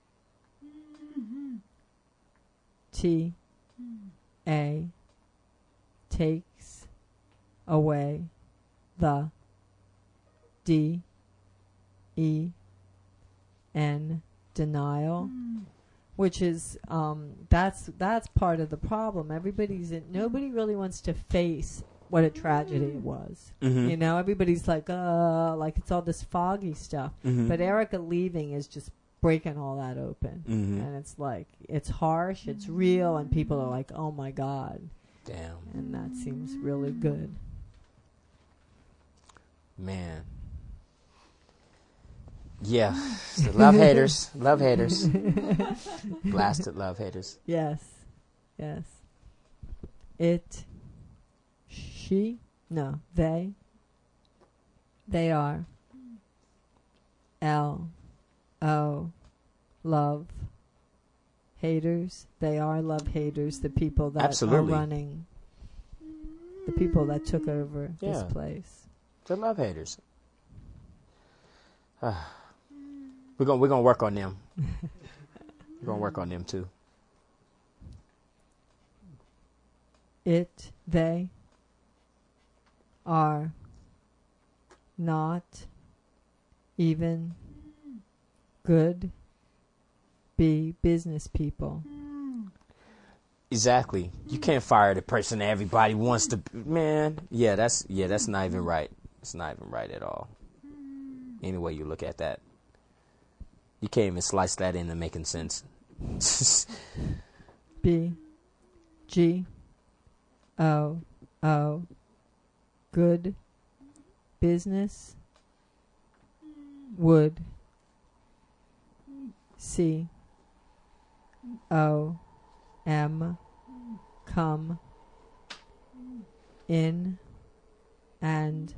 Speaker 2: T A takes away the D E N denial, which is um that's that's part of the problem. Everybody's in, nobody really wants to face what a tragedy it was.
Speaker 3: Mm-hmm.
Speaker 2: You know, everybody's like, uh, like it's all this foggy stuff.
Speaker 3: Mm-hmm.
Speaker 2: But Erica leaving is just breaking all that open.
Speaker 3: Mm-hmm.
Speaker 2: And it's like, it's harsh, it's real, and people are like, oh my God.
Speaker 3: Damn.
Speaker 2: And that seems really good.
Speaker 3: Man. Yeah. The love haters. Love haters. Blasted love haters.
Speaker 2: Yes. Yes. It. She. No. They. They are. L. O. Love. Haters. They are love haters. The people that
Speaker 3: Absolutely.
Speaker 2: are running. The people that took over
Speaker 3: Yeah.
Speaker 2: this place.
Speaker 3: The love haters. Ah. We're gonna we're gonna work on them. We're gonna work on them too.
Speaker 2: It, they are not even good be business people.
Speaker 3: Exactly. You can't fire the person that everybody wants to. Man, yeah, that's yeah, that's not even right. It's not even right at all. Any way you look at that, you can't even slice that into making sense.
Speaker 2: B, G, O, O, good business would C, O, M, come in and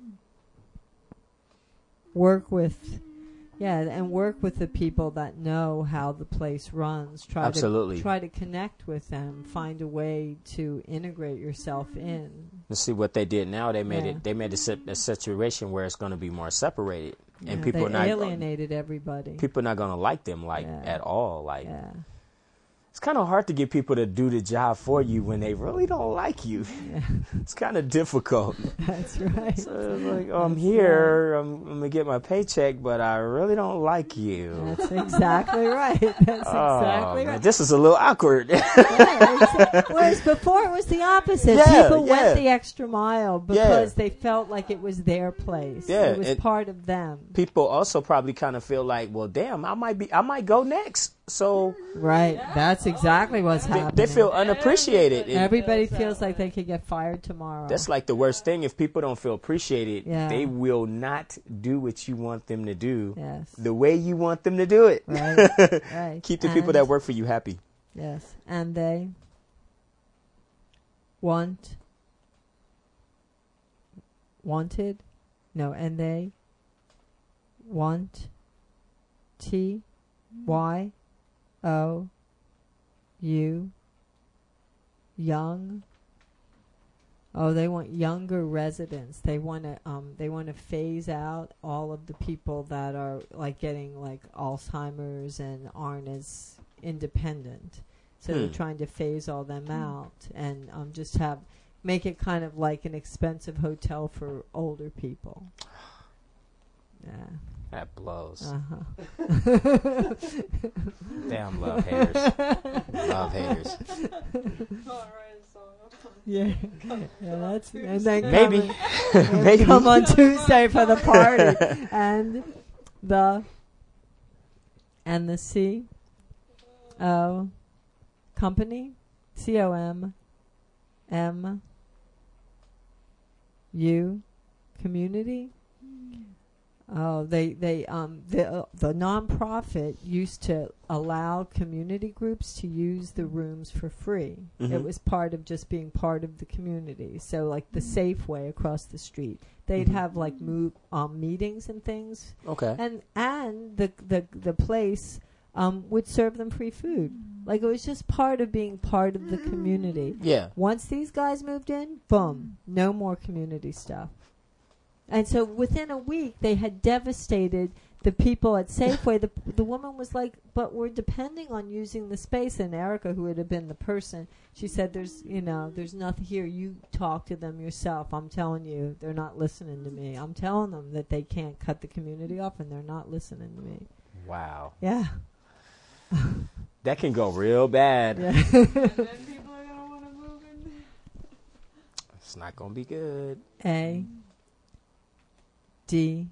Speaker 2: work with, yeah, and work with the people that know how the place runs. Try
Speaker 3: Absolutely.
Speaker 2: to try to connect with them. Find a way to integrate yourself in.
Speaker 3: Let's see what they did now. They made
Speaker 2: Yeah.
Speaker 3: it. They made a, si- a situation where it's going to be more separated, and
Speaker 2: Yeah,
Speaker 3: people
Speaker 2: they
Speaker 3: are not
Speaker 2: alienated everybody.
Speaker 3: people are not going to like them like
Speaker 2: Yeah.
Speaker 3: at all. Like
Speaker 2: Yeah,
Speaker 3: it's kind of hard to get people to do the job for you when they really don't like you.
Speaker 2: yeah,
Speaker 3: It's kind of difficult.
Speaker 2: that's right.
Speaker 3: So it's like, oh, I'm
Speaker 2: That's
Speaker 3: here, I'm, I'm gonna get my paycheck, but I really don't like you.
Speaker 2: That's exactly right. That's
Speaker 3: Oh,
Speaker 2: exactly
Speaker 3: man,
Speaker 2: right.
Speaker 3: this is a little awkward.
Speaker 2: Yeah, exa- Whereas before it was the opposite.
Speaker 3: Yeah,
Speaker 2: People
Speaker 3: yeah.
Speaker 2: went the extra mile because
Speaker 3: Yeah.
Speaker 2: they felt like it was their place.
Speaker 3: Yeah,
Speaker 2: it was
Speaker 3: it-
Speaker 2: part of them.
Speaker 3: People also probably kind of feel like, well, damn, I might be, I might go next. So
Speaker 2: Right. That's exactly what's
Speaker 3: they,
Speaker 2: happening.
Speaker 3: they feel unappreciated. And
Speaker 2: Everybody
Speaker 5: feels that
Speaker 2: feels like
Speaker 5: way.
Speaker 2: they could get fired tomorrow.
Speaker 3: that's like the worst thing. If people don't feel appreciated,
Speaker 2: Yeah.
Speaker 3: they will not do what you want them to do
Speaker 2: Yes.
Speaker 3: the way you want them to do it.
Speaker 2: Right. Right.
Speaker 3: Keep the people
Speaker 2: And-
Speaker 3: that work for you happy.
Speaker 2: Yes. And they want wanted? No, and they want T Y O U young. Oh, they want younger residents. They want to um they want to phase out all of the people that are like getting like Alzheimer's and aren't as independent. So they're
Speaker 3: Hmm.
Speaker 2: trying to phase all them out and um just have make it kind of like an expensive hotel for older people. Yeah.
Speaker 3: That blows.
Speaker 2: Uh-huh.
Speaker 3: Damn love haters. Love haters.
Speaker 2: Yeah. Yeah, that's and then
Speaker 3: Maybe.
Speaker 2: come,
Speaker 3: Maybe.
Speaker 2: come on Tuesday for the party and the and the C O company, C O M M U community. Oh, they they um the uh, the nonprofit used to allow community groups to use the rooms for free.
Speaker 3: Mhm.
Speaker 2: It was part of just being part of the community. So like the Safeway across the street, they'd
Speaker 3: Mhm.
Speaker 2: have like move um meetings and things,
Speaker 3: Okay.
Speaker 2: and and the the the place um would serve them free food. Like it was just part of being part of the community.
Speaker 3: Yeah.
Speaker 2: Once these guys moved in, boom, no more community stuff. And so within a week, they had devastated the people at Safeway. The the woman was like, but we're depending on using the space. And Erica, who would have been the person, she said, there's, you know, there's nothing here. You talk to them yourself. I'm telling you, they're not listening to me. I'm telling them that they can't cut the community off, and they're not listening to me.
Speaker 3: Wow.
Speaker 2: Yeah.
Speaker 3: That can go real bad.
Speaker 2: Yeah.
Speaker 5: And then people are gonna want to move in.
Speaker 3: It's not gonna be good.
Speaker 2: A D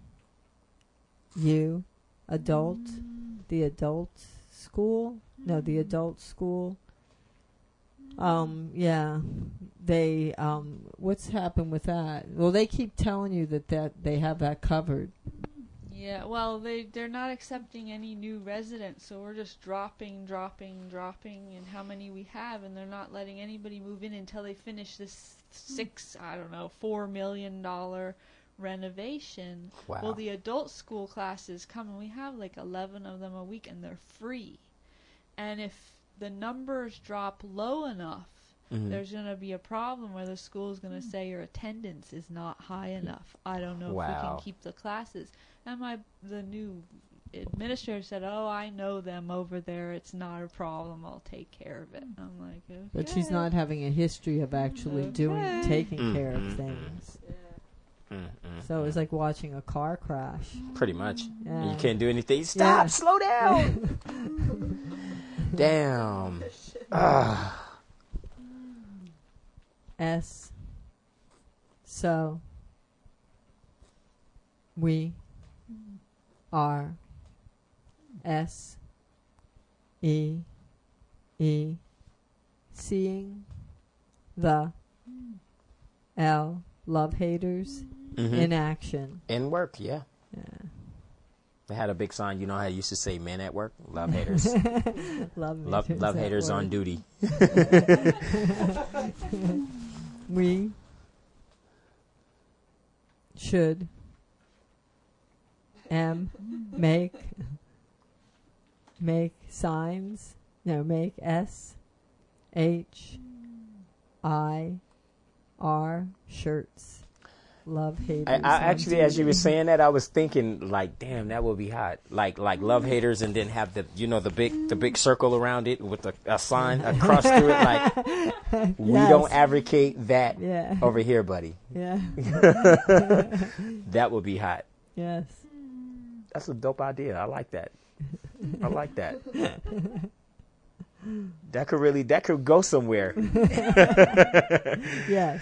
Speaker 2: U adult, the adult school, no, the adult school. Um, yeah, they um, what's happened with that? Well, they keep telling you that that they have that covered.
Speaker 5: Yeah, well, they they're not accepting any new residents, so we're just dropping, dropping, dropping, and how many we have, and they're not letting anybody move in until they finish this six, I don't know, four million dollar renovation.
Speaker 3: Wow.
Speaker 5: Well, the adult school classes come, and we have like eleven of them a week, and they're free. And if the numbers drop low enough,
Speaker 3: Mhm.
Speaker 5: there's going to be a problem where the school is going to say your attendance is not high enough. I don't know if we
Speaker 3: Wow.
Speaker 5: can keep the classes. And my the new administrator said, "Oh, I know them over there. It's not a problem. I'll take care of it." I'm like, okay.
Speaker 2: But she's not having a history of actually doing,
Speaker 5: Okay.
Speaker 2: taking
Speaker 3: Mm,
Speaker 2: care
Speaker 3: mm,
Speaker 2: of
Speaker 3: mm.
Speaker 2: things.
Speaker 3: Mm, mm,
Speaker 2: So it was
Speaker 3: mm.
Speaker 2: like watching a car crash.
Speaker 3: Pretty much.
Speaker 2: Yeah.
Speaker 3: And you can't do anything. Stop.
Speaker 2: Yeah.
Speaker 3: Slow down. Damn. Ah.
Speaker 2: S. So we are S E E seeing the L love haters
Speaker 3: Mhm.
Speaker 2: in action.
Speaker 3: In work, yeah.
Speaker 2: Yeah.
Speaker 3: They had a big sign. You know how I used to say men at work? Love haters.
Speaker 2: love
Speaker 3: love
Speaker 2: haters
Speaker 3: love
Speaker 2: at
Speaker 3: haters on
Speaker 2: work.
Speaker 3: duty.
Speaker 2: We should M make make signs. No, make S H I R shirts. Love haters.
Speaker 3: I, I
Speaker 2: on
Speaker 3: actually, as you were
Speaker 2: T V.
Speaker 3: saying that, I was thinking like, damn, that would be hot. Like, like love haters, and then have the, you know, the big, the big circle around it with a, a sign across through it. Like, we
Speaker 2: Yes.
Speaker 3: don't advocate that
Speaker 2: Yeah.
Speaker 3: over here, buddy.
Speaker 2: Yeah.
Speaker 3: That would be hot.
Speaker 2: Yes.
Speaker 3: That's a dope idea. I like that. I like that. That could really, that could go somewhere.
Speaker 2: Yes.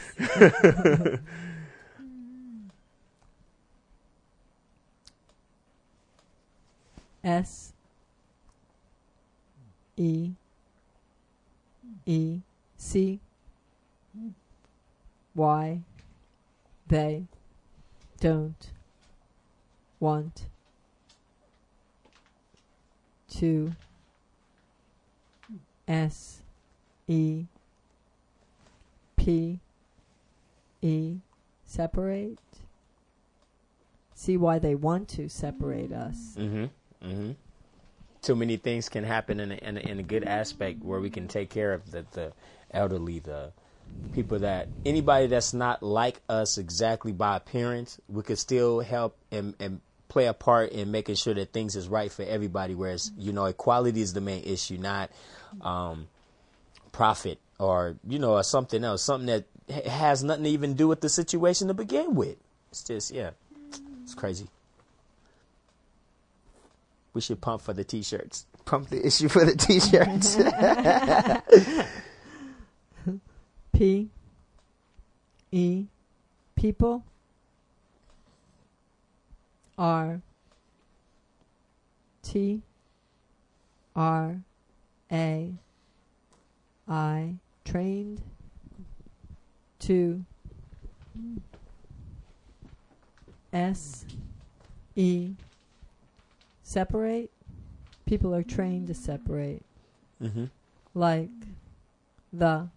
Speaker 2: S E E C why they don't want to S E P E separate. See why they want to separate us.
Speaker 3: Mm-hmm. Mm-hmm. Too many things can happen in a, in a, in a good aspect where we can take care of the, the elderly, the people that, anybody that's not like us exactly by appearance, we could still help and, and play a part in making sure that things is right for everybody. Whereas, you know, equality is the main issue, not um, profit or, you know, or something else, something that ha- has nothing to even do with the situation to begin with. It's just, yeah, it's crazy. We should pump for the T-shirts. Pump the issue for the T-shirts.
Speaker 2: P E people R T R A I trained to S E separate. People are trained to separate.
Speaker 3: Mm-hmm.
Speaker 2: Like the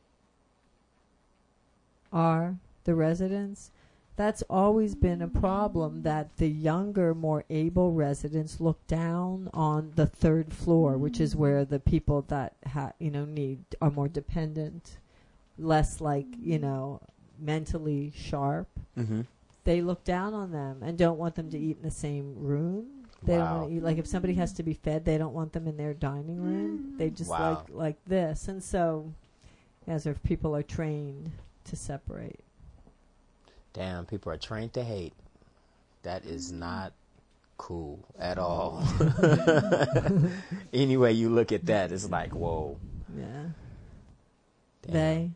Speaker 2: are the residents. That's always been a problem, that the younger, more able residents look down on the third floor, which is where the people that ha- you know need are more dependent, less like you know mentally sharp.
Speaker 3: Mm-hmm.
Speaker 2: They look down on them and don't want them to eat in the same room. They don't
Speaker 3: Wow.
Speaker 2: want to eat. Like if somebody has to be fed, they don't want them in their dining room. They just
Speaker 3: Wow.
Speaker 2: like like this, and so as if people are trained to separate.
Speaker 3: Damn, people are trained to hate. That is not cool at all. Any way you look at that, it's like, whoa.
Speaker 2: Yeah.
Speaker 3: Damn.
Speaker 2: They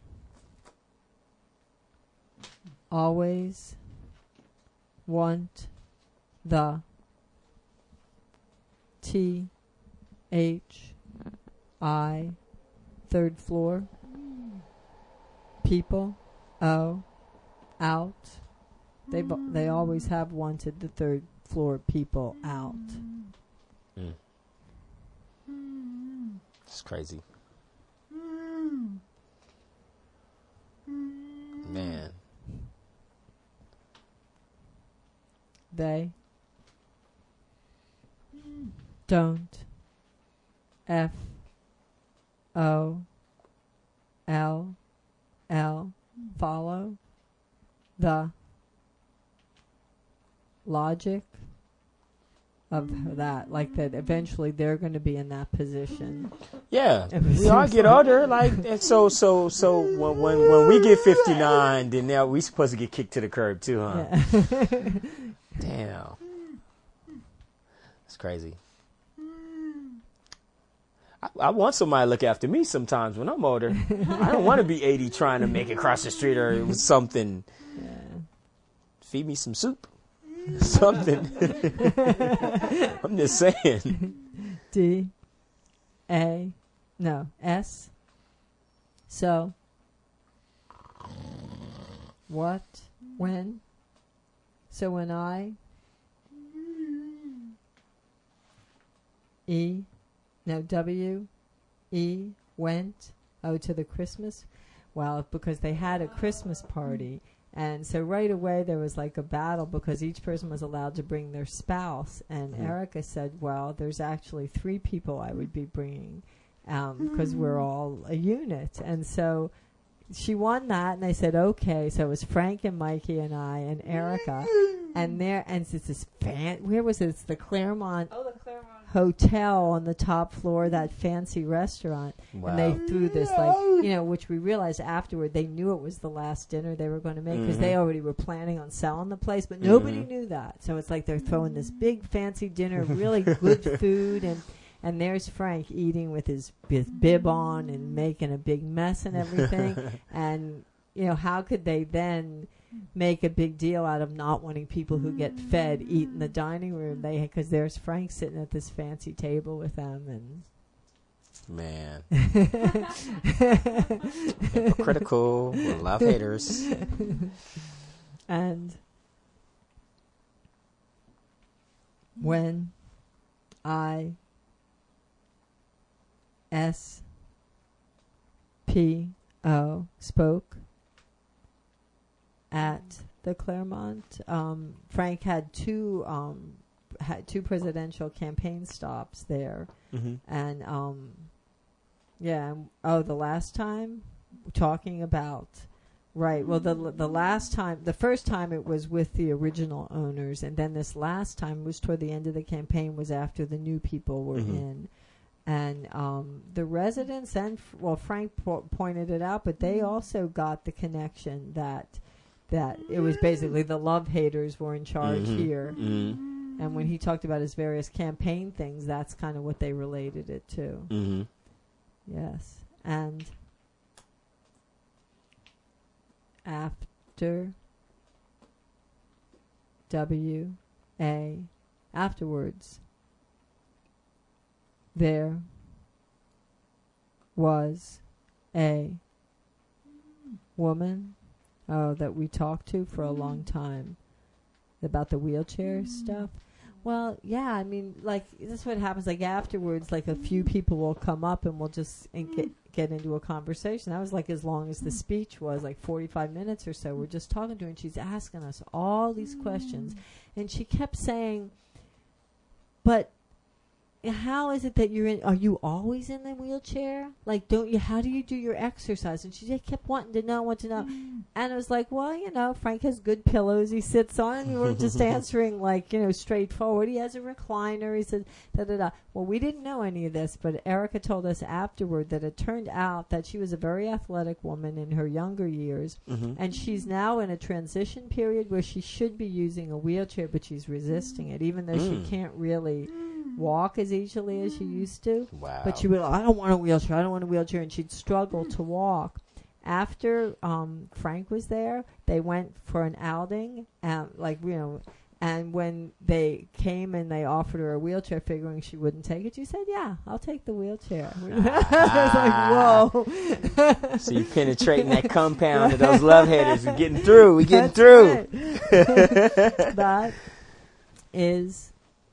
Speaker 2: always want the T H I third floor people O out. They they always have wanted the third floor people out.
Speaker 3: Mm. It's crazy. Man.
Speaker 2: They don't F O L L follow the logic of that, like that eventually they're going to be in that position.
Speaker 3: Yeah,
Speaker 2: It
Speaker 3: we all
Speaker 2: seems
Speaker 3: get
Speaker 2: like-
Speaker 3: older. Like and so, so, so when when when we get fifty-nine, then now we supposed to get kicked to the curb too, huh?
Speaker 2: Yeah.
Speaker 3: Damn, it's crazy. I, I want somebody to look after me sometimes when I'm older. I don't want to be eighty trying to make it across the street or something.
Speaker 2: Yeah.
Speaker 3: Feed me some soup, something. I'm just saying.
Speaker 2: D A no S so what when so when I E no W E went oh to the Christmas, well because they had a Christmas party. And so right away there was like a battle because each person was allowed to bring their spouse. And
Speaker 3: Mm.
Speaker 2: Erica said, well, there's actually three people I would be bringing um, because we're all a unit. And so she won that, and they said, okay. So it was Frank and Mikey and I and Erica. And there, and it's this fan, where was it? It's the Claremont
Speaker 5: Oh, the Claremont.
Speaker 2: Hotel on the top floor, that fancy restaurant.
Speaker 3: Wow.
Speaker 2: And they threw this, like, you know, which we realized afterward, they knew it was the last dinner they were going to make because
Speaker 3: Mhm.
Speaker 2: they already were planning on selling the place, but nobody
Speaker 3: Mhm.
Speaker 2: knew that. So it's like they're throwing this big fancy dinner, really good food, and and there's Frank eating with his, his bib on and making a big mess and everything. And, you know, how could they then make a big deal out of not wanting people who get fed eat in the dining room? They because there's Frank sitting at this fancy table with them, and
Speaker 3: Man. Hypocritical, love haters.
Speaker 2: and when I S P O spoke at the Claremont, um, Frank had two um, had two presidential campaign stops there.
Speaker 3: Mm-hmm.
Speaker 2: And um, yeah, and- oh, the last time talking about right. Well, the the last time, the first time it was with the original owners, and then this last time was toward the end of the campaign, was after the new people were
Speaker 3: Mhm.
Speaker 2: in, and um, the residents and f- well, Frank po- pointed it out, but they also got the connection that that it was basically the love haters were in charge
Speaker 3: Mhm.
Speaker 2: here.
Speaker 3: Mm-hmm.
Speaker 2: And when he talked about his various campaign things, that's kind of what they related it to.
Speaker 3: Mm-hmm.
Speaker 2: Yes. And after W A afterwards there was a woman oh, that we talked to for a long time about the wheelchair stuff. Well, yeah, I mean, like, that's what happens. Like, afterwards, like, a few people will come up and we'll just in- get, get into a conversation. That was, like, as long as the speech was, like, forty-five minutes or so. We're just talking to her, and she's asking us all these questions. And she kept saying, but how is it that you're in, are you always in the wheelchair? Like, don't you, how do you do your exercise? And she just kept wanting to know, want to know. And I was like, well, you know, Frank has good pillows he sits on. And we were just answering, like, you know, straightforward. He has a recliner. He said, da, da, da. Well, we didn't know any of this, but Erica told us afterward that it turned out that she was a very athletic woman in her younger years.
Speaker 3: Mm-hmm.
Speaker 2: And she's now in a transition period where she should be using a wheelchair, but she's resisting it, even though
Speaker 3: Mm.
Speaker 2: she can't really walk as easily as she used to.
Speaker 3: Wow.
Speaker 2: But she would, I don't want a wheelchair, I don't want a wheelchair, and she'd struggle to walk. After um, Frank was there, they went for an outing, um, like, you know, and when they came and they offered her a wheelchair, figuring she wouldn't take it, she said, yeah, I'll take the wheelchair. I was like, whoa.
Speaker 3: So you penetrating that compound of those love headers. We're getting through. We're getting
Speaker 2: That's
Speaker 3: through.
Speaker 2: right. That is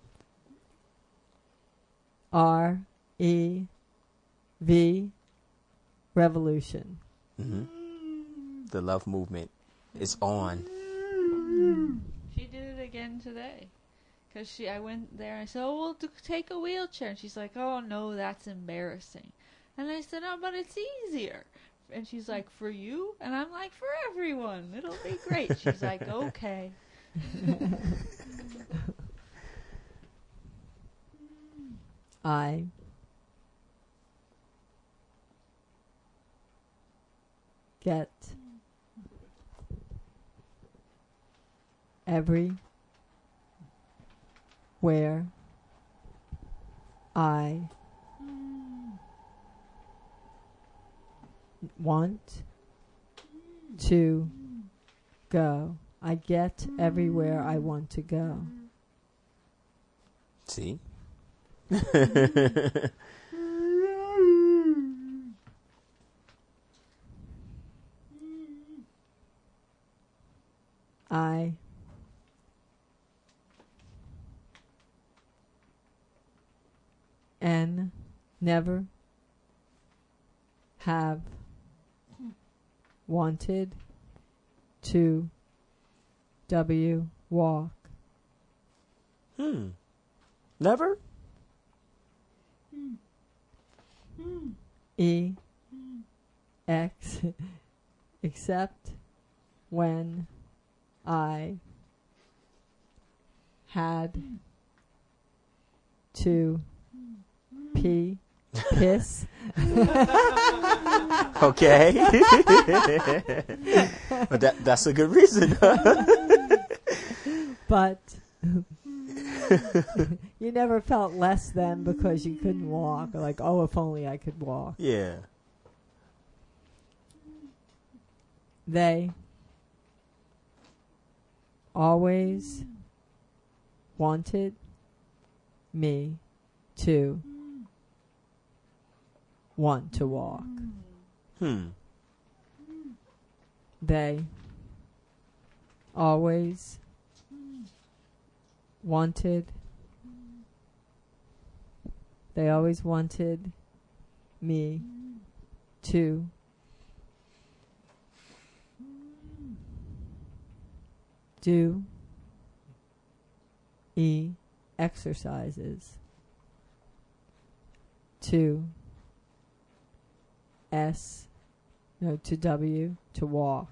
Speaker 2: R E V revolution.
Speaker 3: Mm-hmm. The love movement is on.
Speaker 5: She did it again today. Because she, I went there and I said, oh, well, to take a wheelchair. And she's like, oh, no, that's embarrassing. And I said, oh, but it's easier. And she's like, for you? And I'm like, for everyone. It'll be great. She's like, okay.
Speaker 2: I get everywhere I want to go. I get everywhere I want to go.
Speaker 3: See?
Speaker 2: I and never have wanted to W walk.
Speaker 3: Hmm. Never?
Speaker 2: E X except when I had to pee, piss.
Speaker 3: Okay. But that that's a good reason.
Speaker 2: But you never felt less than because you couldn't walk. Like, oh, if only I could walk.
Speaker 3: Yeah.
Speaker 2: They always wanted me to want to walk.
Speaker 3: Hmm.
Speaker 2: They always wanted they always wanted me to do E exercises, to S, no, to W, to walk.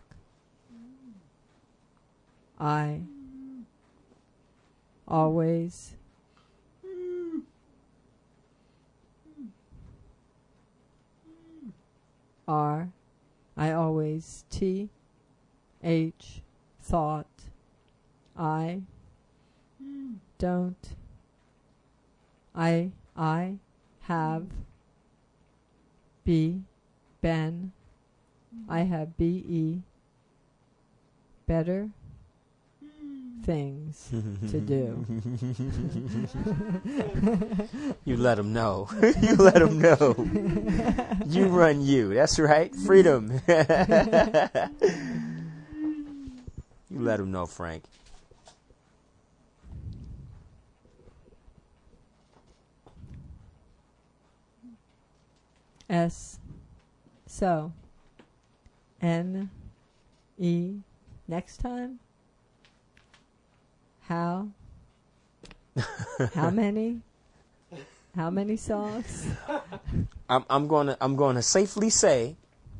Speaker 2: I always R, I always T, H, thought. I don't. I I have B, been. I have B E, better things to do.
Speaker 3: You let them know. You let them know. You run you. That's right. Freedom. You let them know, Frank.
Speaker 2: S. So. N. E. Next time. How? How many? How many songs?
Speaker 3: I'm I'm going to I'm going to safely say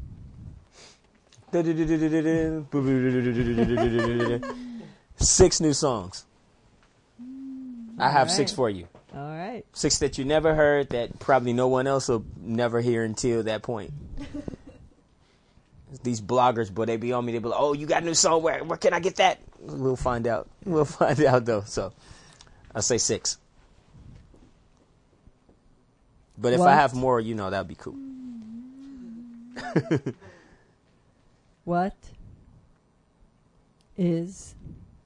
Speaker 3: six new songs. I have
Speaker 2: All
Speaker 3: six
Speaker 2: right.
Speaker 3: for you.
Speaker 2: All right.
Speaker 3: Six that you never heard that probably no one else will never hear until that point. These bloggers, but they be on me. They be like, "Oh, you got a new song? Where, where can I get that?" We'll find out. We'll find out though. So, I'll say six. But if
Speaker 2: What?
Speaker 3: I have more, you know, that'd be cool.
Speaker 2: What is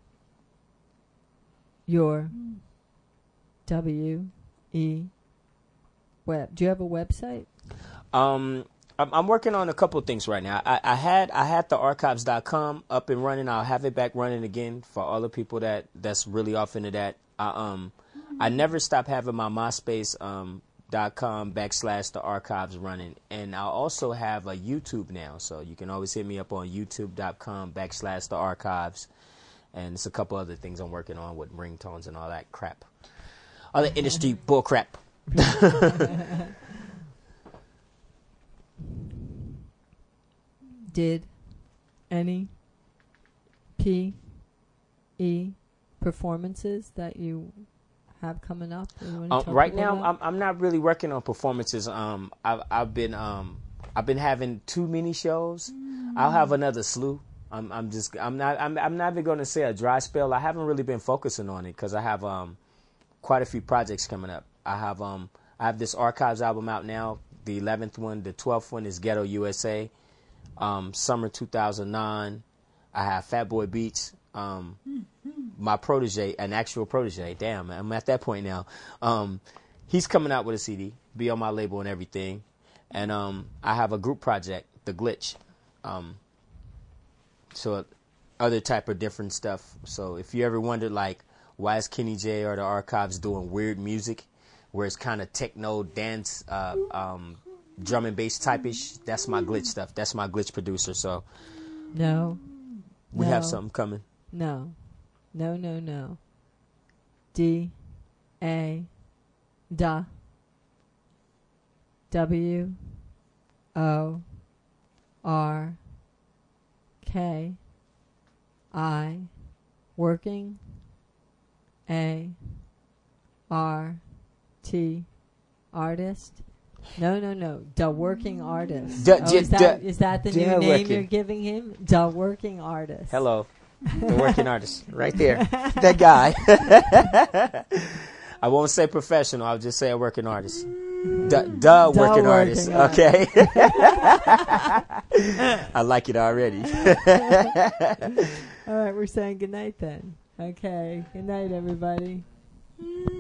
Speaker 2: your W E web? Do you have a website?
Speaker 3: Um, I'm, I'm working on a couple of things right now. I, I had I had the archives dot com up and running. I'll have it back running again for all the people that that's really off into that. I, um, I never stopped having my MySpace um dot com backslash the archives running, and I also have a YouTube now, so you can always hit me up on YouTube dot com backslash the archives, and it's a couple other things I'm working on with ringtones and all that crap, all the industry bull crap.
Speaker 2: Did any P E performances that you have coming up? that you wanna
Speaker 3: Um,
Speaker 2: talk
Speaker 3: right
Speaker 2: about?
Speaker 3: now, I'm I'm not really working on performances. Um, I've I've been um I've been having too many shows. I'll have another slew. I'm I'm just I'm not I'm I'm not even going to say a dry spell. I haven't really been focusing on it because I have um quite a few projects coming up. I have um I have this Archives album out now. The eleventh one, the twelfth one is Ghetto U S A. Um, summer two thousand nine. I have Fat Boy Beats. Um, my protege, an actual protege. Damn, I'm at that point now. Um, he's coming out with a C D, be on my label and everything. And um, I have a group project, The Glitch. Um, so other type of different stuff. So if you ever wondered, like, why is Kenny J or the Archives doing weird music, where it's kind of techno dance, uh, um, drum and bass type-ish, that's my Glitch stuff. That's my Glitch producer. So
Speaker 2: No.
Speaker 3: we
Speaker 2: no,
Speaker 3: have something coming.
Speaker 2: No. No, no, no. D A da W O R K I working A R T artist. No, no, no. The working artist.
Speaker 3: Da-
Speaker 2: oh,
Speaker 3: j-
Speaker 2: is, that,
Speaker 3: da-
Speaker 2: is that the
Speaker 3: da
Speaker 2: new name
Speaker 3: working.
Speaker 2: you're giving him? The working artist.
Speaker 3: Hello. The working artist. Right there. That guy. I won't say professional. I'll just say a working artist. Duh, duh working
Speaker 2: working
Speaker 3: artist.
Speaker 2: artist.
Speaker 3: Okay. I like it already.
Speaker 2: All right, we're saying good night then. Okay. Good night, everybody.